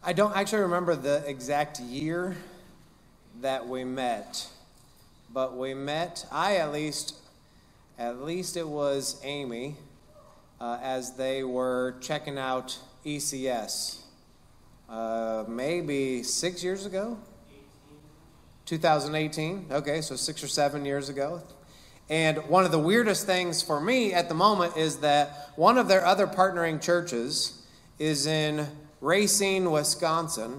I don't actually remember the exact year that we met, but we met, at least it was Amy, as they were checking out ECS, maybe 6 years ago? 2018, okay, so 6 or 7 years ago. And one of the weirdest things for me at the moment is that one of their other partnering churches is in Racine, Wisconsin,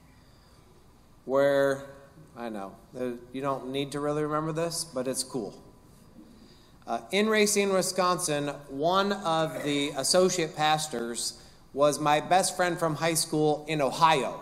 where, I know, you don't need to really remember this, but it's cool. In Racine, Wisconsin, one of the associate pastors was my best friend from high school in Ohio.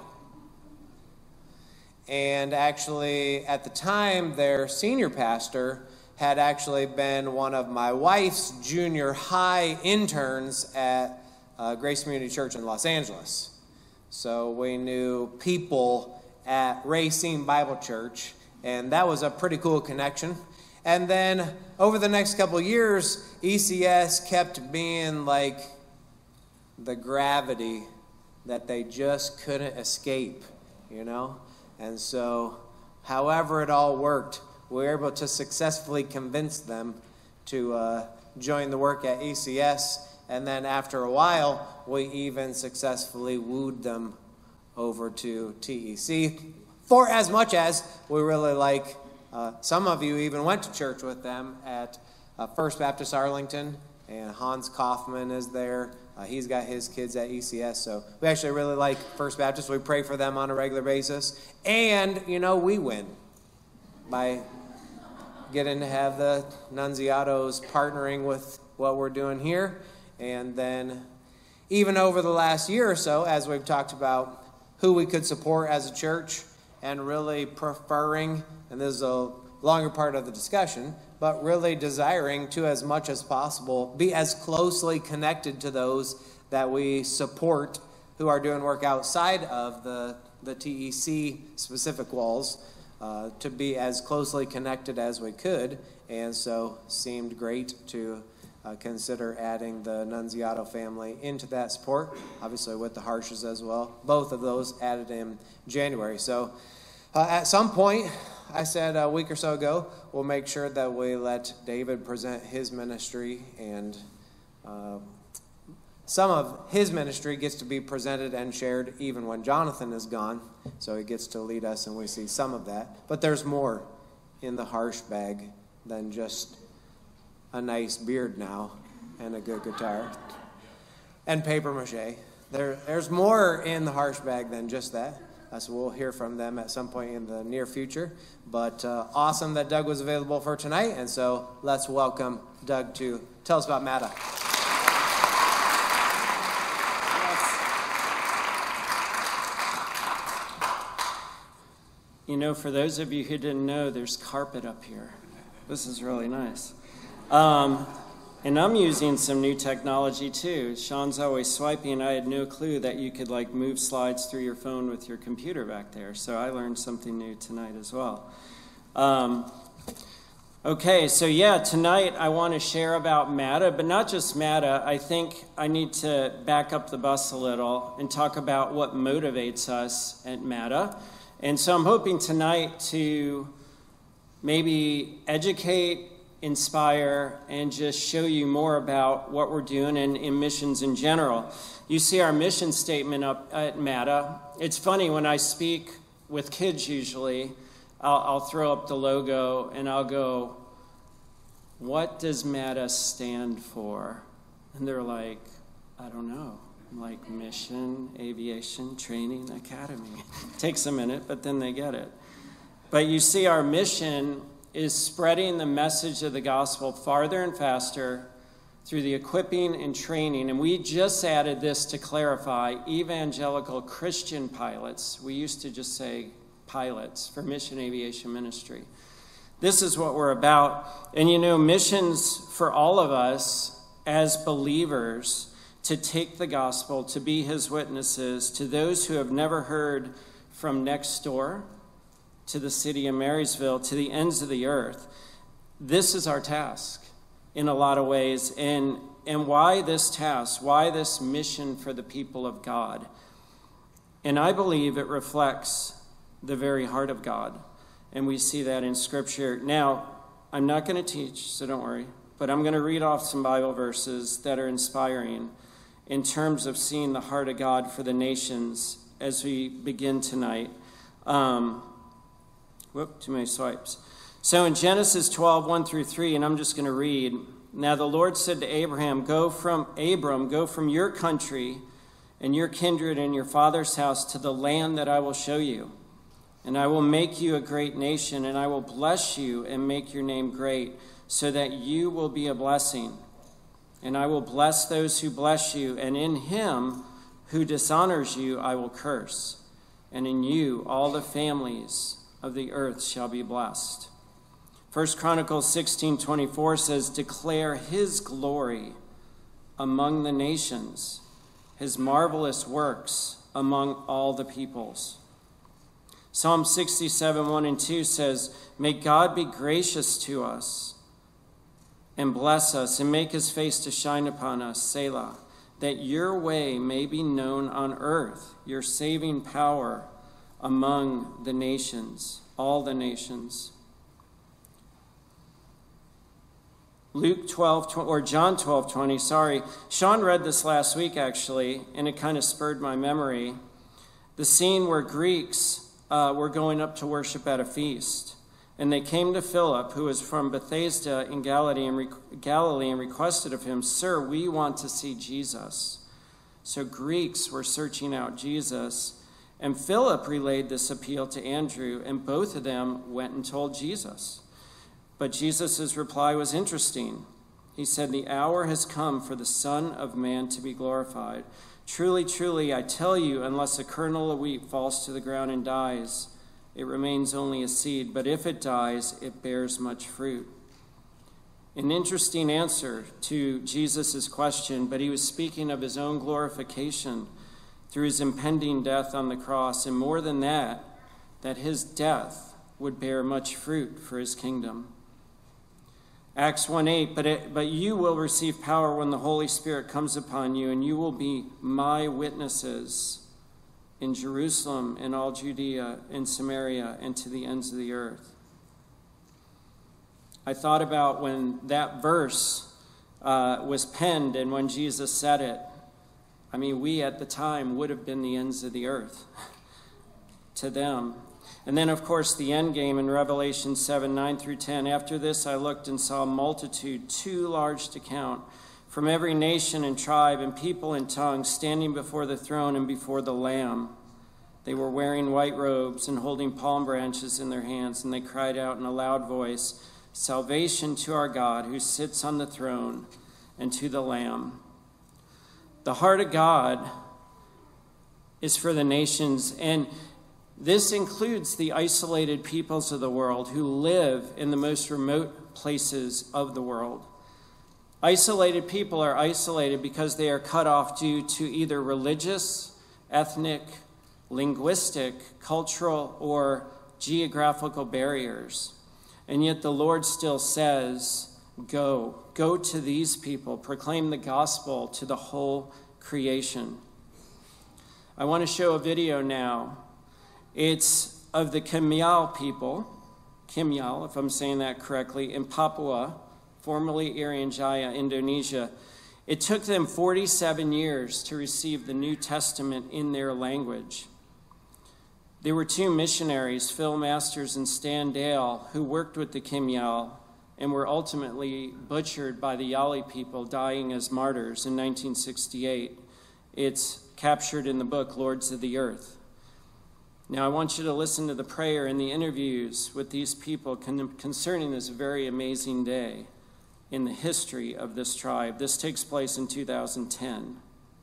And actually, at the time, their senior pastor had actually been one of my wife's junior high interns at Grace Community Church in Los Angeles. So we knew people at Racine Bible Church, and that was a pretty cool connection. And then over the next couple of years, ECS kept being like the gravity that they just couldn't escape, you know? And so, however it all worked, we were able to successfully convince them to join the work at ECS. And then after a while, we even successfully wooed them over to TEC. For as much as we really like, some of you even went to church with them at First Baptist Arlington, and Hans Kaufman is there. He's got his kids at ECS, so we actually really like First Baptist. We pray for them on a regular basis. And, you know, we win by getting to have the Nunziatos partnering with what we're doing here. And then even over the last year or so, as we've talked about who we could support as a church and really preferring, and this is a longer part of the discussion, but really desiring to, as much as possible, be as closely connected to those that we support who are doing work outside of the TEC specific walls, to be as closely connected as we could. And so seemed great to consider adding the Nunziato family into that support, obviously with the Harshes as well. Both of those added in January. So at some point, I said a week or so ago, we'll make sure that we let David present his ministry, and some of his ministry gets to be presented and shared even when Jonathan is gone, so he gets to lead us and we see some of that. But there's more in the Harsh bag than just a nice beard now and a good guitar and paper mache. There's more in the Harsh bag than just that. So we'll hear from them at some point in the near future. But awesome that Doug was available for tonight. And so let's welcome Doug to tell us about MATA. You know, for those of you who didn't know, there's carpet up here. This is really nice. And I'm using some new technology too. Sean's always swiping. I had no clue that you could like move slides through your phone with your computer back there. So I learned something new tonight as well. Okay, so yeah, tonight I want to share about MATA, but not just MATA. I think I need to back up the bus a little and talk about what motivates us at MATA. And so I'm hoping tonight to maybe educate, inspire, and just show you more about what we're doing in missions in general. You see our mission statement up at MATA. It's funny, when I speak with kids usually, I'll throw up the logo and I'll go, "What does MATA stand for?" And they're like, "I don't know." I'm like, Mission Aviation Training Academy. Takes a minute, but then they get it. But you see, our mission is spreading the message of the gospel farther and faster through the equipping and training. And we just added this to clarify: evangelical Christian pilots. We used to just say pilots for Mission Aviation Ministry. This is what we're about. And you know, missions for all of us as believers, to take the gospel, to be his witnesses to those who have never heard, from next door to the city of Marysville, to the ends of the earth. This is our task in a lot of ways. And why this task? Why this mission for the people of God? And I believe it reflects the very heart of God. And we see that in Scripture. Now, I'm not going to teach, so don't worry. But I'm going to read off some Bible verses that are inspiring in terms of seeing the heart of God for the nations as we begin tonight. Too many swipes. So in Genesis 12, 1 through 3, and I'm just going to read. Now the Lord said to Abram, go from your country and your kindred and your father's house to the land that I will show you. And I will make you a great nation, and I will bless you and make your name great, so that you will be a blessing. And I will bless those who bless you, and in him who dishonors you I will curse. And in you all the families of the earth shall be blessed. 1 Chronicles 16:24 says, declare his glory among the nations, his marvelous works among all the peoples. Psalm 67, 1 and 2 says, may God be gracious to us and bless us and make his face to shine upon us, Selah, that your way may be known on earth, your saving power among the nations, all the nations. John 12:20, Sean read this last week actually, and it kind of spurred my memory. The scene where Greeks were going up to worship at a feast. And they came to Philip, who was from Bethsaida in Galilee, and requested of him, sir, we want to see Jesus. So Greeks were searching out Jesus. And Philip relayed this appeal to Andrew, and both of them went and told Jesus. But Jesus' reply was interesting. He said, the hour has come for the Son of Man to be glorified. Truly, truly, I tell you, unless a kernel of wheat falls to the ground and dies, it remains only a seed. But if it dies, it bears much fruit. An interesting answer to Jesus' question, but he was speaking of his own glorification through his impending death on the cross. And more than that his death would bear much fruit for his kingdom. Acts 1:8, but you will receive power when the Holy Spirit comes upon you, and you will be my witnesses in Jerusalem, in all Judea, in Samaria, and to the ends of the earth. I thought about when that verse was penned and when Jesus said it. I mean, we at the time would have been the ends of the earth to them. And then, of course, the end game in Revelation 7, 9 through 10. After this, I looked and saw a multitude too large to count, from every nation and tribe and people and tongue, standing before the throne and before the Lamb. They were wearing white robes and holding palm branches in their hands, and they cried out in a loud voice, salvation to our God who sits on the throne and to the Lamb. The heart of God is for the nations, and this includes the isolated peoples of the world who live in the most remote places of the world. Isolated people are isolated because they are cut off due to either religious, ethnic, linguistic, cultural, or geographical barriers. And yet the Lord still says, go to these people, proclaim the gospel to the whole creation. I want to show a video now. It's of the Kenyal people, Kenyal, if I'm saying that correctly, in Papua, formerly Irian Jaya, Indonesia. It took them 47 years to receive the New Testament in their language. There were two missionaries, Phil Masters and Stan Dale, who worked with the Kenyal and were ultimately butchered by the Yali people, dying as martyrs in 1968. It's captured in the book, Lords of the Earth. Now, I want you to listen to the prayer and the interviews with these people concerning this very amazing day in the history of this tribe. This takes place in 2010.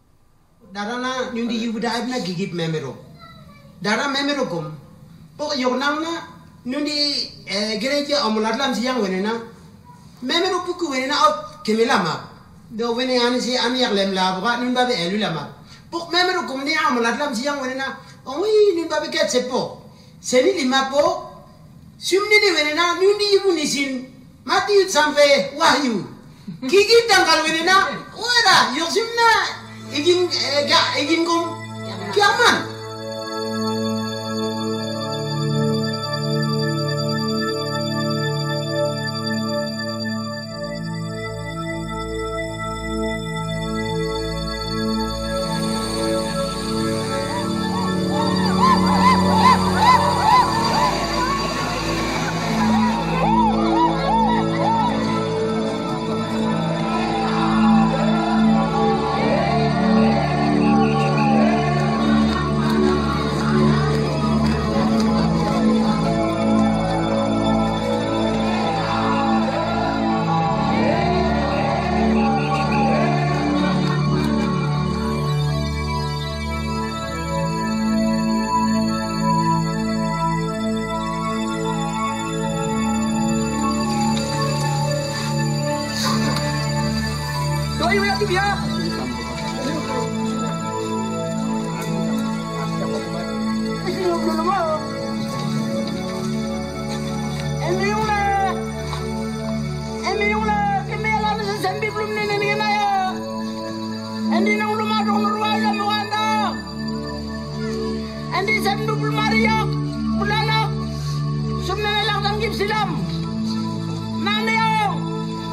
Darana nyundi yubuda ibna gigip memero. Dara memero kum. Po yognangna nyundi gereja amuladlam siyang wenena. Memero puku wenena out kemelama. Do wene ani si ani yaklem la buka nyunda be elulama. Po memero kum ni amuladlam siyang wenena. Oui, nous n'avons pas de po. C'est ni limapo. Sumni ni venena, nous ni ibunisin. Mati sampe wahyu. Kiki tanggal venena. Wala, yosumna igin kum kiaman. bia. Silam, naneo,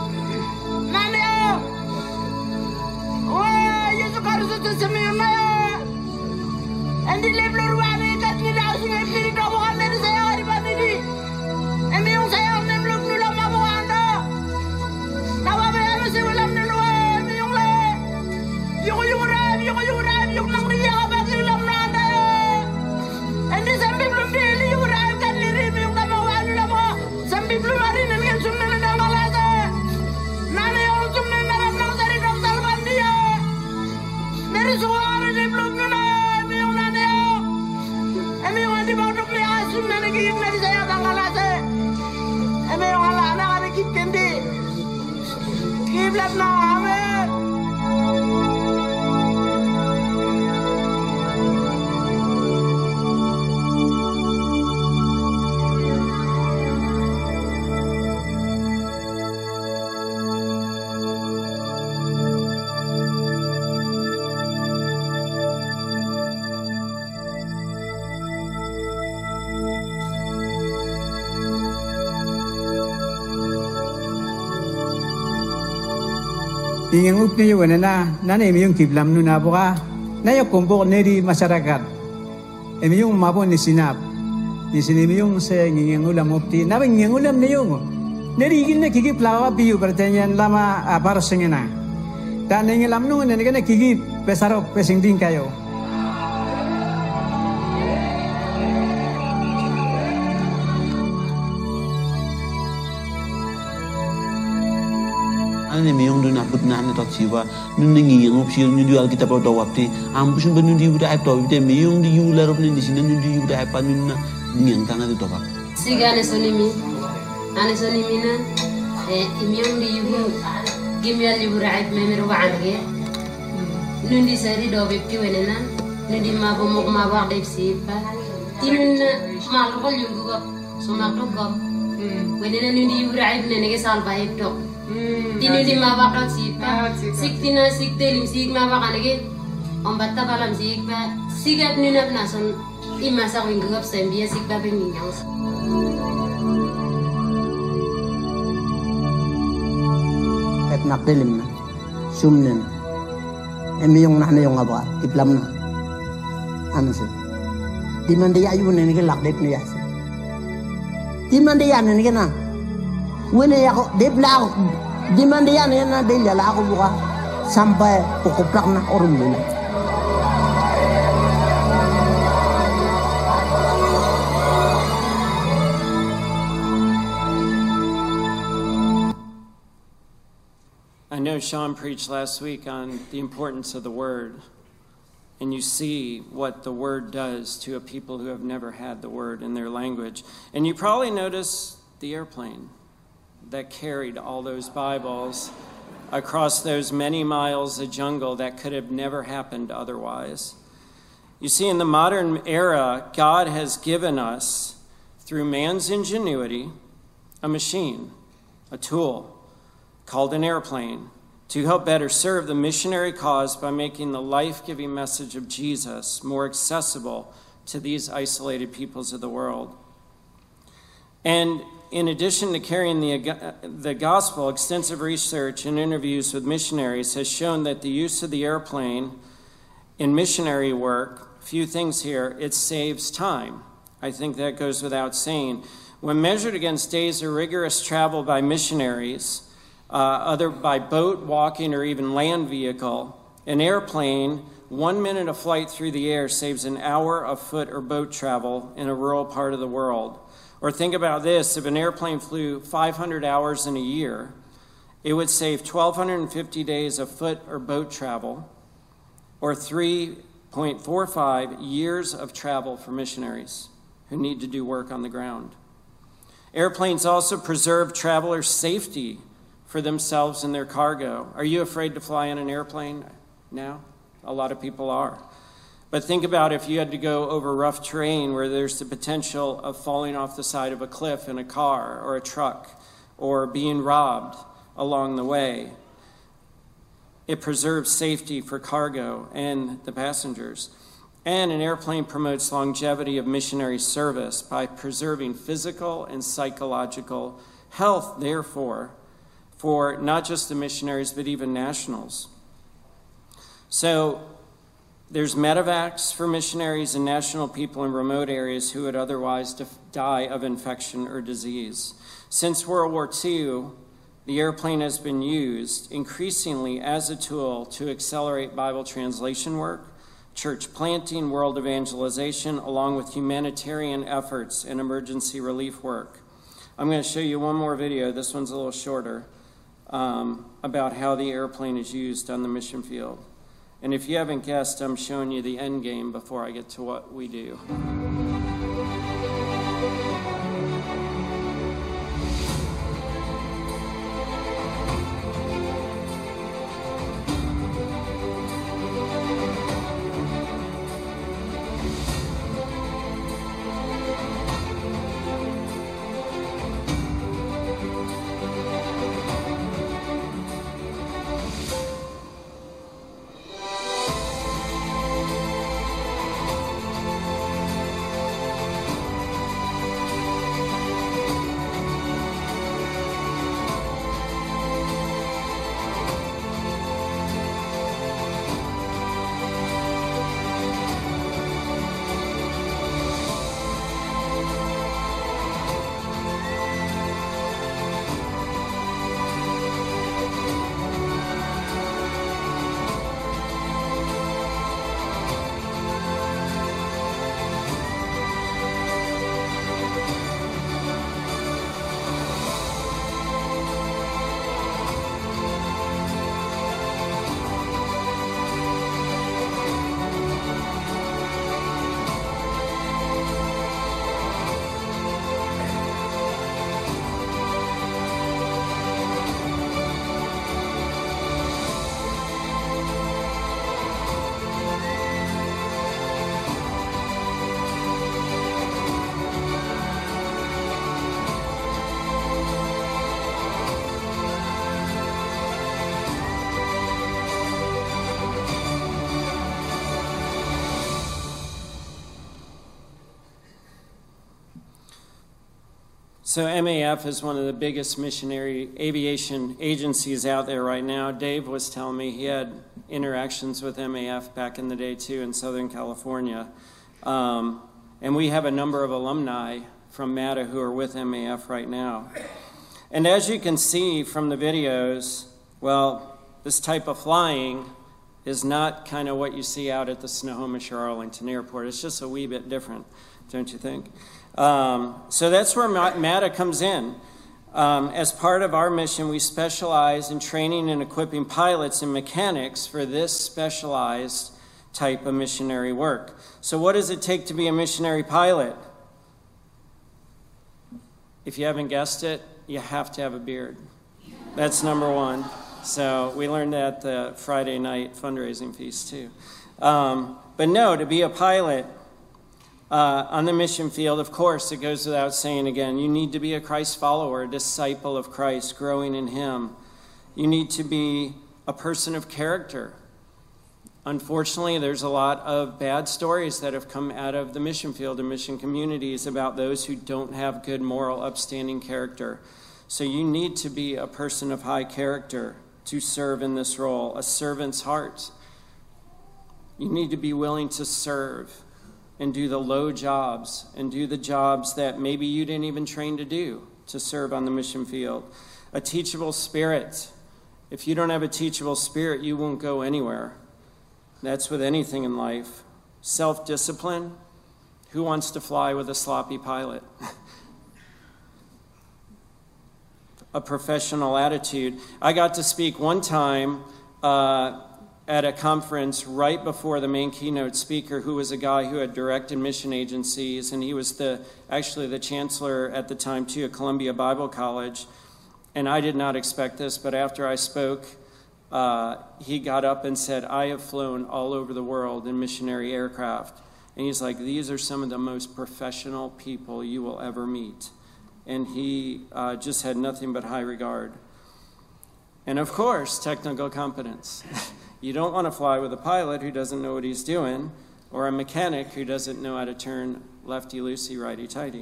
wah, Yesus Kristus itu sempurna. Andi lebih luar kat tidak sungai pilih doa dari saya hari ini. Andi yang saya belum nula mahu anda. Tawa bayar masih belum nula. Andi yang le, yung nang dia apa sih belum nanda. Andi sampai belum dili yung kan diri yung tamu anda. Sampai belum hari ini kan sunnah dah malas. Nane orang sunnah dalam nang dari dong salman dia. Dari suara dia belum nuna, yang nane. Emi yang di bawah dok dia sunnah lagi yang dari saya dah malas. Emi yang ala anak ada kit kendi. Kiblat na amen. Ingang upni yung na nanay yung kiblam nun na buka na yung kumpok neri masyarakat yung mabo ni sinap ni sinimi yung sa ingang ulam upti na ingang ulam na yung neri igin na kikip lawa biyo pertanyaan lama para singena dan ingang lam nun na na kikip pesarok pesing din kayo. Ane meyong dun abut na ane tot siwa nun nengi yang opsi nun di alkitab atau wapti ampusun benun di udah aip tawite meyong di yular opni di sini nun di udah aip nun na yang tangan itu topak. Siga ane sonimi na imyong di yuhu gimyal di udah aip memero baange nun di sari do bepti wenena nun di mabomok mabak dep sipa tinun malukol yung gugap sumak gugap wenena nun di udah aip nenege salba aip tok. Tinu di mabak sipa, sik tina sik telim sik mabak anege, ombatta balam sik ba, sigat nunap nason imasa winggup sembia sik ba penginyang. Pep nak telim na, sumnen, emi yung nana yung abak, tiplam na, ano sih? Di mandi ayu nenege lakdep ni yasi, di mandi ya nenege na. Wene ya dep la ako di mandian na delia la ako buka sampai pokokplak na orum nila. I know Sean preached last week on the importance of the word, and you see what the word does to a people who have never had the word in their language. And you probably noticed the airplane that carried all those Bibles across those many miles of jungle that could have never happened otherwise. You see, in the modern era, God has given us, through man's ingenuity, a machine, a tool called an airplane to help better serve the missionary cause by making the life-giving message of Jesus more accessible to these isolated peoples of the world. And in addition to carrying the gospel, extensive research and interviews with missionaries has shown that the use of the airplane in missionary work, few things here, it saves time. I think that goes without saying. When measured against days of rigorous travel by missionaries, other by boat, walking, or even land vehicle, an airplane, 1 minute of flight through the air saves an hour of foot or boat travel in a rural part of the world. Or think about this, if an airplane flew 500 hours in a year, it would save 1,250 days of foot or boat travel, or 3.45 years of travel for missionaries who need to do work on the ground. Airplanes also preserve travelers' safety for themselves and their cargo. Are you afraid to fly in an airplane now? A lot of people are. But think about if you had to go over rough terrain where there's the potential of falling off the side of a cliff in a car or a truck or being robbed along the way. It preserves safety for cargo and the passengers. And an airplane promotes longevity of missionary service by preserving physical and psychological health, therefore, for not just the missionaries, but even nationals. So there's medevacs for missionaries and national people in remote areas who would otherwise die of infection or disease. Since World War II, the airplane has been used increasingly as a tool to accelerate Bible translation work, church planting, world evangelization, along with humanitarian efforts and emergency relief work. I'm going to show you one more video. This one's a little shorter, about how the airplane is used on the mission field. And if you haven't guessed, I'm showing you the end game before I get to what we do. So MAF is one of the biggest missionary aviation agencies out there right now. Dave was telling me he had interactions with MAF back in the day too in Southern California. And we have a number of alumni from MATA who are with MAF right now. And as you can see from the videos, well, this type of flying is not kind of what you see out at the Snohomish or Arlington Airport. It's just a wee bit different, don't you think? So that's where MATA comes in. As part of our mission, we specialize in training and equipping pilots and mechanics for this specialized type of missionary work. So what does it take to be a missionary pilot? If you haven't guessed it, you have to have a beard. That's number one. So we learned that at the Friday night fundraising feast too. But no, to be a pilot, on the mission field, of course, it goes without saying again, you need to be a Christ follower, a disciple of Christ, growing in Him. You need to be a person of character. Unfortunately, there's a lot of bad stories that have come out of the mission field and mission communities about those who don't have good moral, upstanding character. So you need to be a person of high character to serve in this role, a servant's heart. You need to be willing to serve and do the low jobs and do the jobs that maybe you didn't even train to do to serve on the mission field. A teachable spirit. If you don't have a teachable spirit, you won't go anywhere. That's with anything in life. Self-discipline. Who wants to fly with a sloppy pilot? A professional attitude. I got to speak one time at a conference right before the main keynote speaker, who was a guy who had directed mission agencies, and he was actually the chancellor at the time too at Columbia Bible College. And I did not expect this, but after I spoke, he got up and said, I have flown all over the world in missionary aircraft. And he's like, these are some of the most professional people you will ever meet. And he just had nothing but high regard. And of course, technical competence. You don't want to fly with a pilot who doesn't know what he's doing, or a mechanic who doesn't know how to turn lefty-loosey, righty-tighty.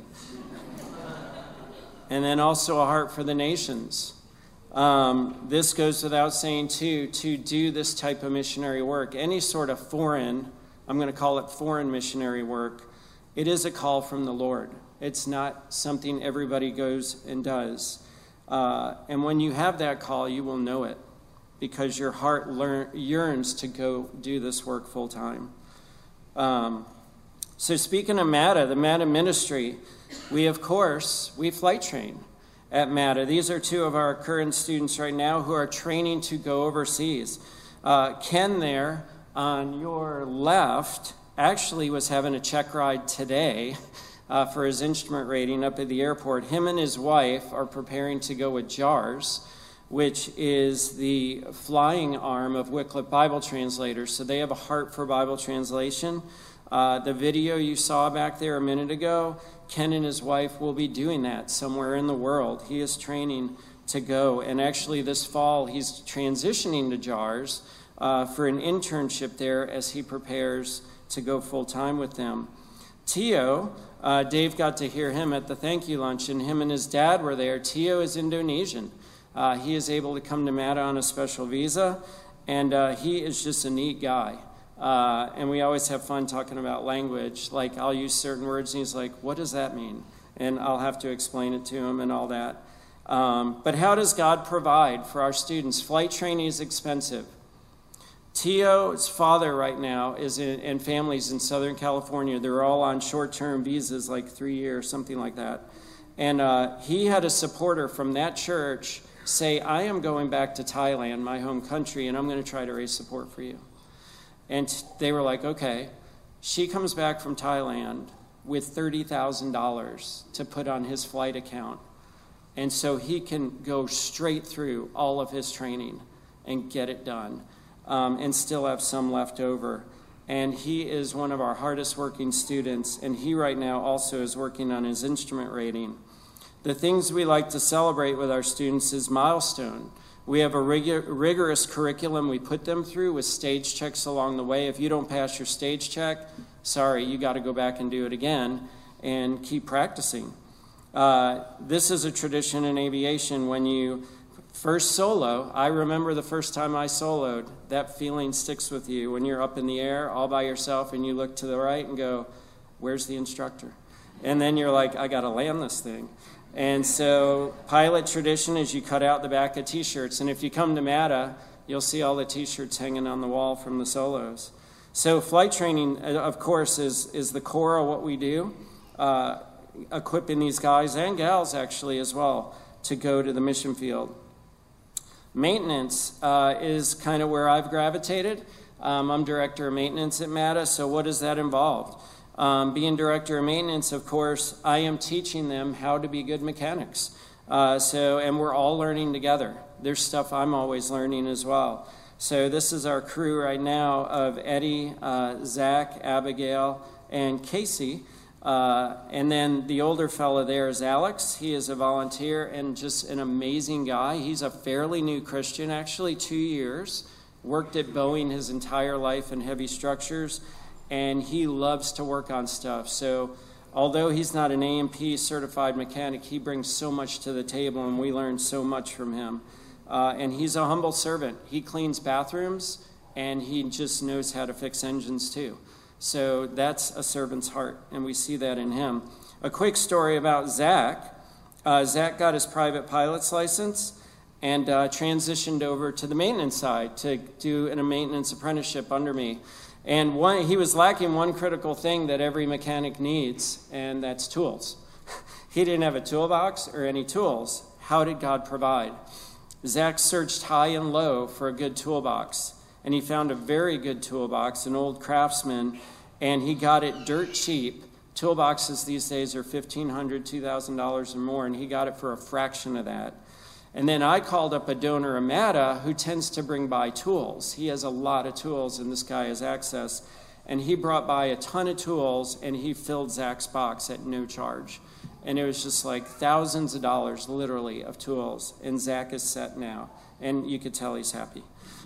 And then also a heart for the nations. This goes without saying, too, to do this type of missionary work, any sort of foreign, I'm going to call it foreign missionary work, it is a call from the Lord. It's not something everybody goes and does. And when you have that call, you will know it, because your heart yearns to go do this work full time. So speaking of MATA, the MATA ministry, we flight train at MATA. These are two of our current students right now who are training to go overseas. Ken there on your left actually was having a check ride today for his instrument rating up at the airport. Him and his wife are preparing to go with JARS, which is the flying arm of Wycliffe Bible Translators. So they have a heart for Bible translation. The video you saw back there a minute ago, Ken and his wife will be doing that somewhere in the world. He is training to go. And actually this fall, he's transitioning to JARS for an internship there as he prepares to go full-time with them. Tio, Dave got to hear him at the thank you luncheon. Him and his dad were there. Tio is Indonesian. He is able to come to MATA on a special visa, and he is just a neat guy. And we always have fun talking about language. Like, I'll use certain words, and he's like, what does that mean? And I'll have to explain it to him and all that. But how does God provide for our students? Flight training is expensive. Tio's father right now is and families in Southern California. They're all on short-term visas, like 3 years, something like that. And he had a supporter from that church say, I am going back to Thailand, my home country, and I'm going to try to raise support for you. And they were like, okay. She comes back from Thailand with $30,000 to put on his flight account. And so he can go straight through all of his training and get it done, and still have some left over. And he is one of our hardest working students, and he right now also is working on his instrument rating. The things we like to celebrate with our students is milestone. We have a rigorous curriculum we put them through with stage checks along the way. If you don't pass your stage check, sorry, you got to go back and do it again and keep practicing. This is a tradition in aviation. When you first solo, I remember the first time I soloed, that feeling sticks with you when you're up in the air all by yourself and you look to the right and go, where's the instructor? And then you're like, I got to land this thing. And so pilot tradition is you cut out the back of T-shirts. And if you come to MATA, you'll see all the T-shirts hanging on the wall from the solos. So flight training, of course, is the core of what we do, equipping these guys and gals, actually, as well, to go to the mission field. Maintenance is kind of where I've gravitated. I'm director of maintenance at MATA, so what does that involve? Being director of maintenance, of course, I am teaching them how to be good mechanics. And we're all learning together. There's stuff I'm always learning as well. So this is our crew right now of Eddie, Zach, Abigail, and Casey. And then the older fella there is Alex. He is a volunteer and just an amazing guy. He's a fairly new Christian, actually 2 years. Worked at Boeing his entire life in heavy structures. And he loves to work on stuff. So although he's not an A&P certified mechanic, he brings so much to the table, and we learn so much from him. And he's a humble servant. He cleans bathrooms, and he just knows how to fix engines too. So that's a servant's heart, and we see that in him. A quick story about Zach. Zach got his private pilot's license and transitioned over to the maintenance side to do a maintenance apprenticeship under me. And he was lacking one critical thing that every mechanic needs, and that's tools. He didn't have a toolbox or any tools. How did God provide? Zach searched high and low for a good toolbox, and he found a very good toolbox, an old Craftsman, and he got it dirt cheap. Toolboxes these days are $1,500, $2,000 or more, and he got it for a fraction of that. And then I called up a donor, Amata, who tends to bring by tools. He has a lot of tools, and this guy has access. And he brought by a ton of tools, and he filled Zach's box at no charge. And it was just like thousands of dollars, literally, of tools. And Zach is set now. And you could tell he's happy.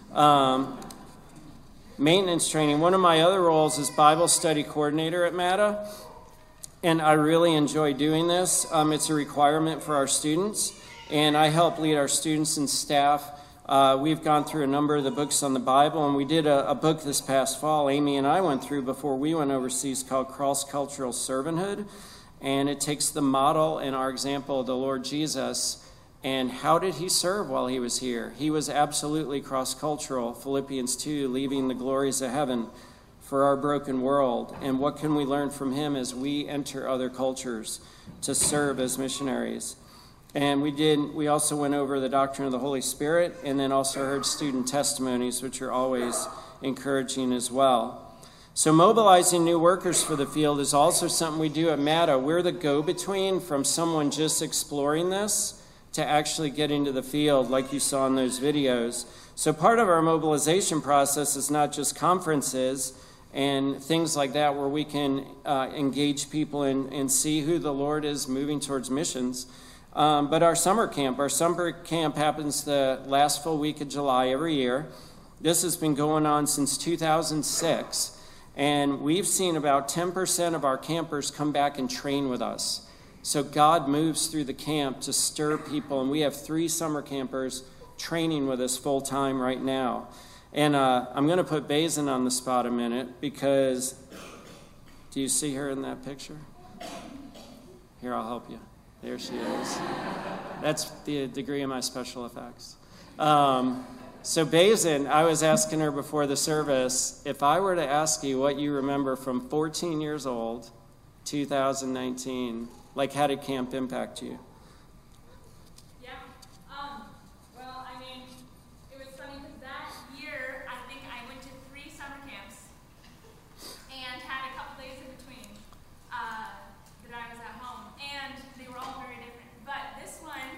Maintenance training. One of my other roles is Bible study coordinator at MATA. And I really enjoy doing this. It's a requirement for our students. And I help lead our students and staff. We've gone through a number of the books on the Bible, and we did a book this past fall, Amy and I went through before we went overseas, called Cross-Cultural Servanthood. And it takes the model and our example of the Lord Jesus, and how did he serve while he was here? He was absolutely cross-cultural, Philippians 2, leaving the glories of heaven for our broken world. And what can we learn from him as we enter other cultures to serve as missionaries? And we also went over the doctrine of the Holy Spirit, and then also heard student testimonies, which are always encouraging as well. So mobilizing new workers for the field is also something we do at MATA. We're the go-between from someone just exploring this to actually getting to the field, like you saw in those videos. So part of our mobilization process is not just conferences and things like that, where we can engage people and see who the Lord is moving towards missions. But our summer camp happens the last full week of July every year. This has been going on since 2006. And we've seen about 10% of our campers come back and train with us. So God moves through the camp to stir people. And we have 3 summer campers training with us full time right now. And I'm going to put Bazin on the spot a minute, because do you see her in that picture? Here, I'll help you. There she is. That's the degree of my special effects. So Bazin, I was asking her before the service, if I were to ask you what you remember from 14 years old, 2019, like how did camp impact you? Well, I mean, it was funny because that year, I think I went to 3 summer camps and had a couple days in between that I was at home, and they were all very different. But this one,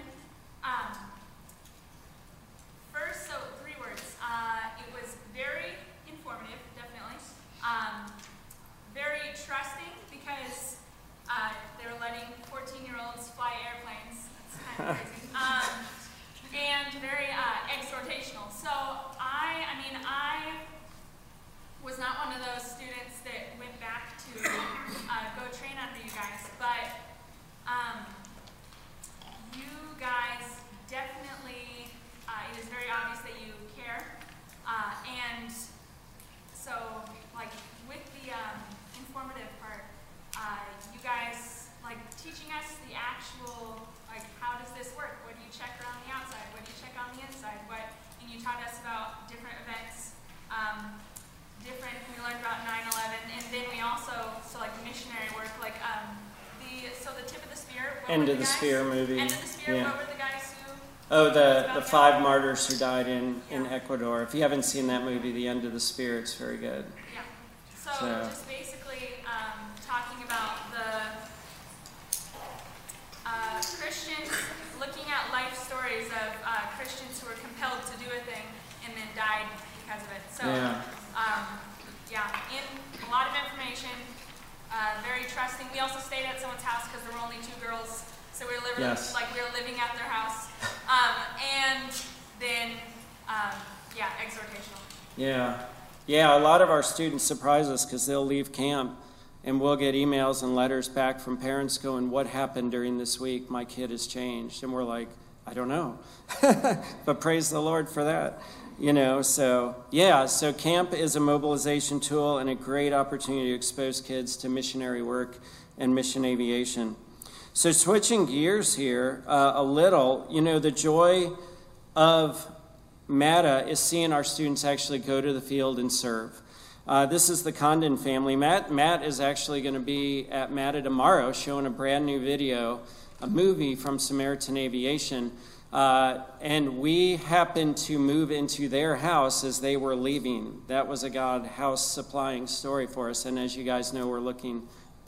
first, so 3 words. It was very informative, definitely. Very trusting, because they were letting 14-year-olds fly airplanes. That's kind of crazy. And very exhortational. So I was not one of those students that went back to go train under you guys, but you guys definitely, it is very obvious that you care. And so, like, with the informative part, you guys, like, teaching us the actual, like, how does this work? What do you check around the outside? What do you check on the inside? And you taught us about different events, we learned about 9/11, and then we also, so like missionary work, like the Tip of the Spear. End of the Spear movie. End of the Spear. Yeah. What were the guys who? Oh, the 5 martyrs who died in Ecuador. If you haven't seen that movie, The End of the Spear, it's very good. Yeah. So just basically talking about the Christians, looking at life stories of Christians who were compelled to do a thing and then died because of it. So, in a lot of information, very trusting. We also stayed at someone's house because there were only 2 girls, so we were living living at their house. And then, exhortational. Yeah, a lot of our students surprise us because they'll leave camp and we'll get emails and letters back from parents going, what happened during this week? My kid has changed. And we're like, I don't know. But praise the Lord for that. So camp is a mobilization tool and a great opportunity to expose kids to missionary work and mission aviation. So switching gears here a little, the joy of MATA is seeing our students actually go to the field and serve. This is the Condon family. Matt is actually going to be at MATA tomorrow showing a brand new video, a movie from Samaritan Aviation. And we happened to move into their house as they were leaving. That was a God house supplying story for us. And as you guys know, we're looking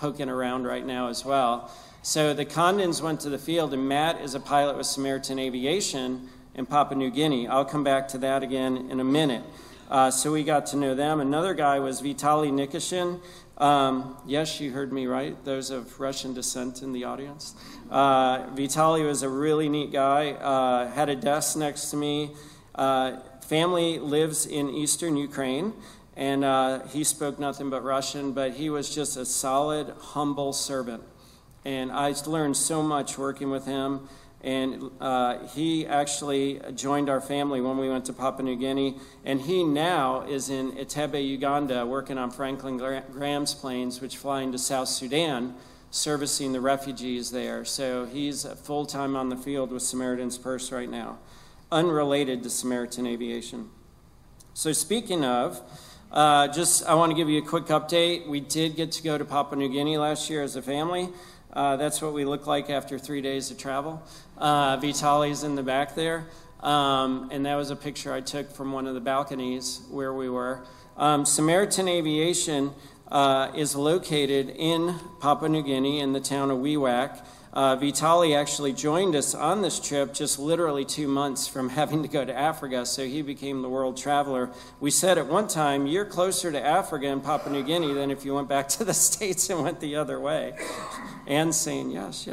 poking around right now as well. So the Condons went to the field, and Matt is a pilot with Samaritan Aviation in Papua New Guinea. I'll come back to that again in a minute. So we got to know them. Another guy was Vitaly Nikishin. Yes, you heard me right, those of Russian descent in the audience. Vitaly was a really neat guy, had a desk next to me. Family lives in eastern Ukraine, and he spoke nothing but Russian, but he was just a solid, humble servant. And I learned so much working with him. And he actually joined our family when we went to Papua New Guinea. And he now is in Entebbe, Uganda, working on Franklin Graham's planes, which fly into South Sudan, servicing the refugees there. So he's full-time on the field with Samaritan's Purse right now, unrelated to Samaritan Aviation. So speaking of, I want to give you a quick update. We did get to go to Papua New Guinea last year as a family. That's what we look like after 3 days of travel. Vitaly's in the back there. And that was a picture I took from one of the balconies where we were. Samaritan Aviation is located in Papua New Guinea in the town of Wewak. Vitaly actually joined us on this trip just literally 2 months from having to go to Africa, so he became the world traveler. We said at one time, you're closer to Africa and Papua New Guinea than if you went back to the States and went the other way. And saying yes.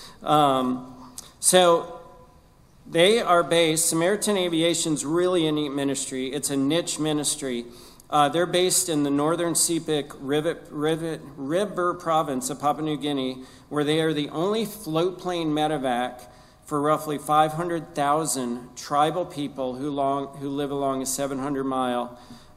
So they are based, Samaritan Aviation's really a neat ministry. It's a niche ministry. They're based in the northern Sepik River province of Papua New Guinea, where they are the only float plane medevac for roughly 500,000 tribal people who live along a 700-mile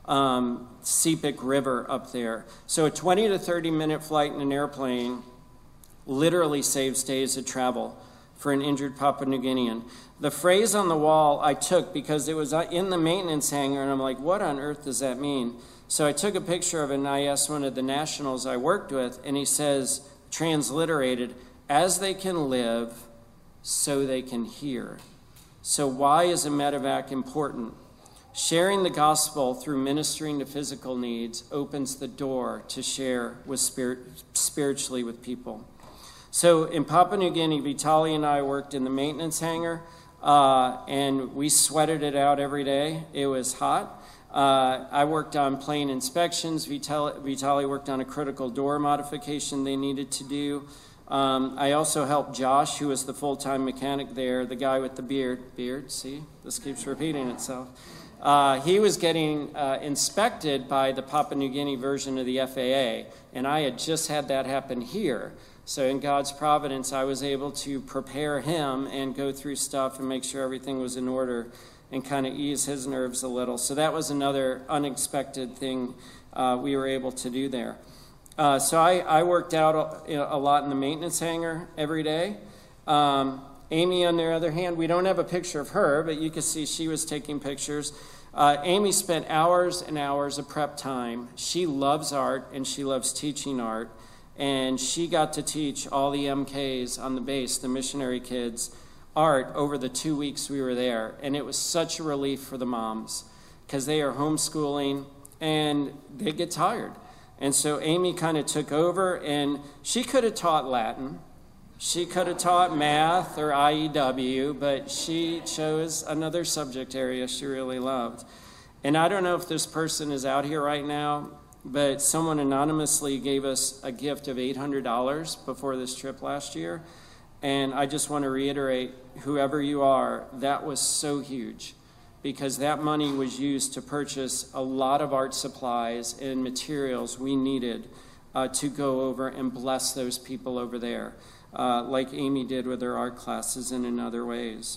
Sepik River up there. So a 20 to 30-minute flight in an airplane literally saves days of travel for an injured Papua New Guinean. The phrase on the wall I took because it was in the maintenance hangar, and I'm like, what on earth does that mean? So I took a picture of it, and I asked one of the nationals I worked with, and he says, transliterated, as they can live, so they can hear. So why is a medevac important? Sharing the gospel through ministering to physical needs opens the door to share with spiritually with people. So in Papua New Guinea, Vitaly and I worked in the maintenance hangar, and we sweated it out every day. It was hot. I worked on plane inspections. Vitaly worked on a critical door modification they needed to do. I also helped Josh, who was the full-time mechanic there, the guy with the beard. See, this keeps repeating itself. He was getting inspected by the Papua New Guinea version of the FAA, and I had just had that happen here. So in God's providence, I was able to prepare him and go through stuff and make sure everything was in order and kind of ease his nerves a little. So that was another unexpected thing we were able to do there. So I worked out a lot in the maintenance hangar every day. Amy, on the other hand, we don't have a picture of her, but you can see she was taking pictures. Amy spent hours and hours of prep time. She loves art, and she loves teaching art. And she got to teach all the MKs on the base, the missionary kids, art over the 2 weeks we were there. And it was such a relief for the moms because they are homeschooling and they get tired. And so Amy kind of took over, and she could have taught Latin. She could have taught math or IEW, but she chose another subject area she really loved. And I don't know if this person is out here right now, but someone anonymously gave us a gift of $800 before this trip last year. And I just want to reiterate, whoever you are, that was so huge because that money was used to purchase a lot of art supplies and materials we needed to go over and bless those people over there, like Amy did with her art classes and in other ways.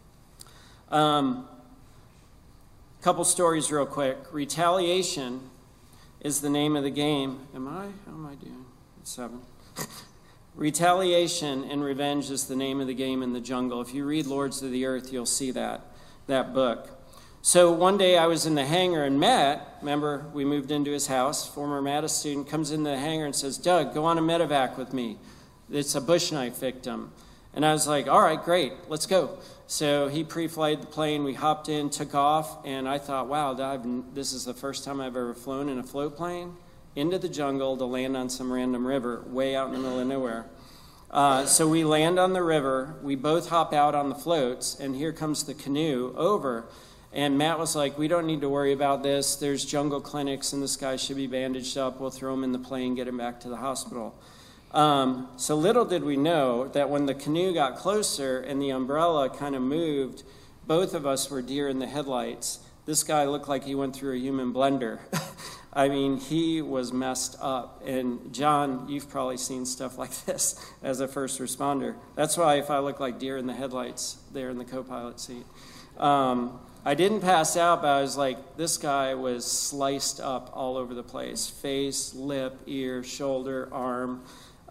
Couple stories real quick. Retaliation is the name of the game. How am I doing? It's 7. Retaliation and revenge is the name of the game in the jungle. If you read Lords of the Earth, you'll see that book. So one day I was in the hangar, and Matt, remember we moved into his house, former Mattis student, comes into the hangar and says, Doug, go on a medevac with me. It's a bush knife victim. And I was like, all right, great, let's go. So he pre-flighted the plane, we hopped in, took off, and I thought, wow, this is the first time I've ever flown in a float plane. into the jungle to land on some random river way out in the middle of nowhere. So we land on the river, we both hop out on the floats, and here comes the canoe over. And Matt was like, we don't need to worry about this. There's jungle clinics, and this guy should be bandaged up. We'll throw him in the plane, get him back to the hospital. So little did we know that when the canoe got closer and the umbrella kind of moved, both of us were deer in the headlights. This guy looked like he went through a human blender. I mean, he was messed up. And John, you've probably seen stuff like this as a first responder. That's why if I look like deer in the headlights there in the co-pilot seat. I didn't pass out, but I was like, this guy was sliced up all over the place. Face, lip, ear, shoulder, arm.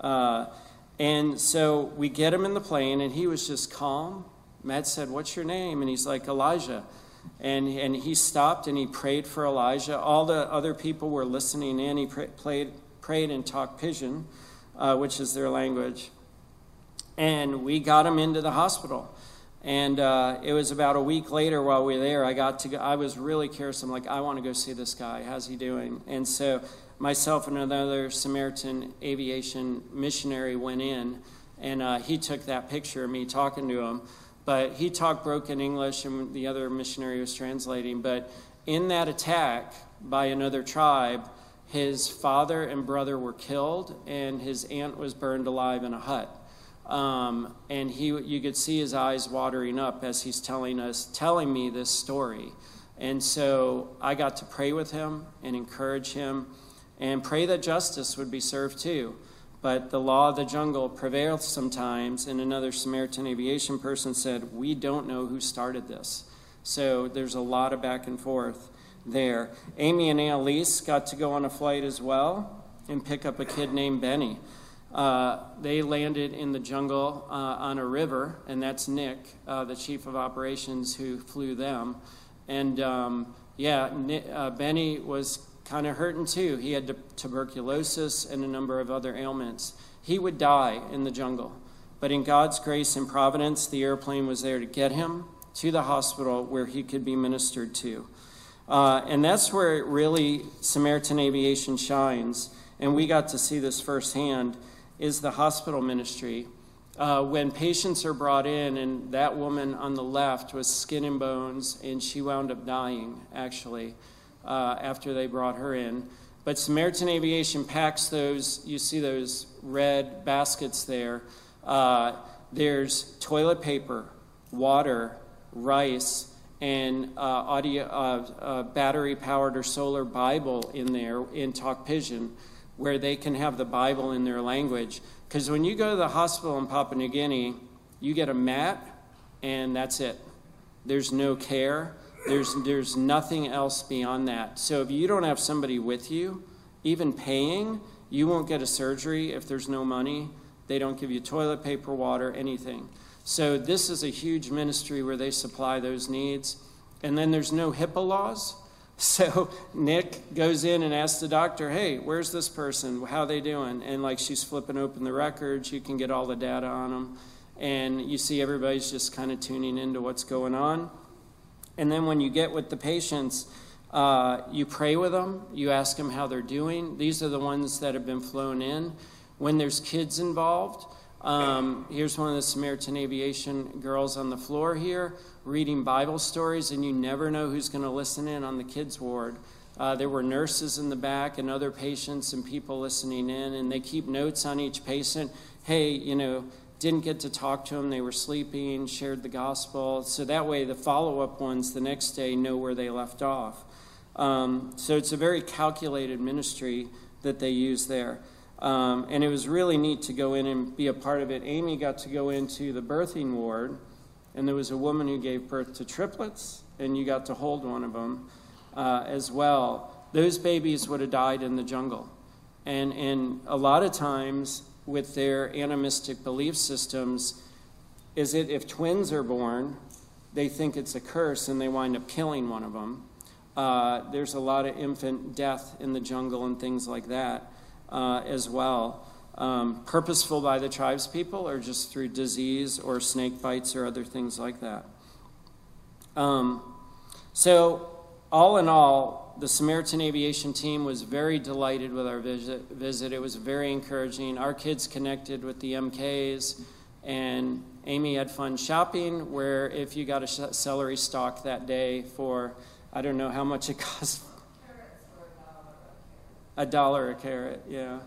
And so we get him in the plane, and he was just calm. Matt said, what's your name? And he's like, Elijah. And he stopped and he prayed for Elijah. All the other people were listening in. He prayed and talked Pidgin, which is their language. And we got him into the hospital. And it was about a week later while we were there, I was really curious. I'm like, I want to go see this guy. How's he doing? And so myself and another Samaritan aviation missionary went in, and he took that picture of me talking to him. But he talked broken English, and the other missionary was translating. But in that attack by another tribe, his father and brother were killed, and his aunt was burned alive in a hut. And you could see his eyes watering up as he's telling me this story. And so I got to pray with him and encourage him and pray that justice would be served too. But the law of the jungle prevails sometimes, and another Samaritan aviation person said, we don't know who started this. So there's a lot of back and forth there. Amy and Annalise got to go on a flight as well and pick up a kid named Benny. They landed in the jungle on a river, and that's Nick, the chief of operations who flew them. And Benny was kind of hurting too. He had tuberculosis and a number of other ailments. He would die in the jungle. But in God's grace and providence, the airplane was there to get him to the hospital where he could be ministered to. And that's where it really Samaritan Aviation shines. And we got to see this firsthand, is the hospital ministry. When patients are brought in, and that woman on the left was skin and bones, and she wound up dying, actually, after they brought her in. But Samaritan Aviation packs those, you see those red baskets there. There's toilet paper, water, rice, and battery-powered or solar Bible in there in Talk Pidgin, where they can have the Bible in their language. Because when you go to the hospital in Papua New Guinea, you get a mat, and that's it. There's no care. There's nothing else beyond that. So if you don't have somebody with you, even paying, you won't get a surgery if there's no money. They don't give you toilet paper, water, anything. So this is a huge ministry where they supply those needs. And then there's no HIPAA laws. So Nick goes in and asks the doctor, hey, where's this person? How are they doing? And like she's flipping open the records, you can get all the data on them. And you see everybody's just kind of tuning into what's going on. And then when you get with the patients, you pray with them. You ask them how they're doing. These are the ones that have been flown in. When there's kids involved, here's one of the Samaritan Aviation girls on the floor here reading Bible stories, and you never know who's going to listen in on the kids' ward. There were nurses in the back and other patients and people listening in, and they keep notes on each patient. Hey, didn't get to talk to them. They were sleeping, shared the gospel. So that way the follow-up ones the next day know where they left off. So it's a very calculated ministry that they use there. And it was really neat to go in and be a part of it. Amy got to go into the birthing ward, and there was a woman who gave birth to triplets, and you got to hold one of them as well. Those babies would have died in the jungle. And a lot of times with their animistic belief systems is that if twins are born, they think it's a curse and they wind up killing one of them. There's a lot of infant death in the jungle and things like that as well. Purposeful by the tribespeople or just through disease or snake bites or other things like that. So all in all, the Samaritan Aviation team was very delighted with our visit. It was very encouraging. Our kids connected with the MKs, and Amy had fun shopping, where if you got a celery stalk that day for, I don't know how much it cost. $1 a carrot, yeah.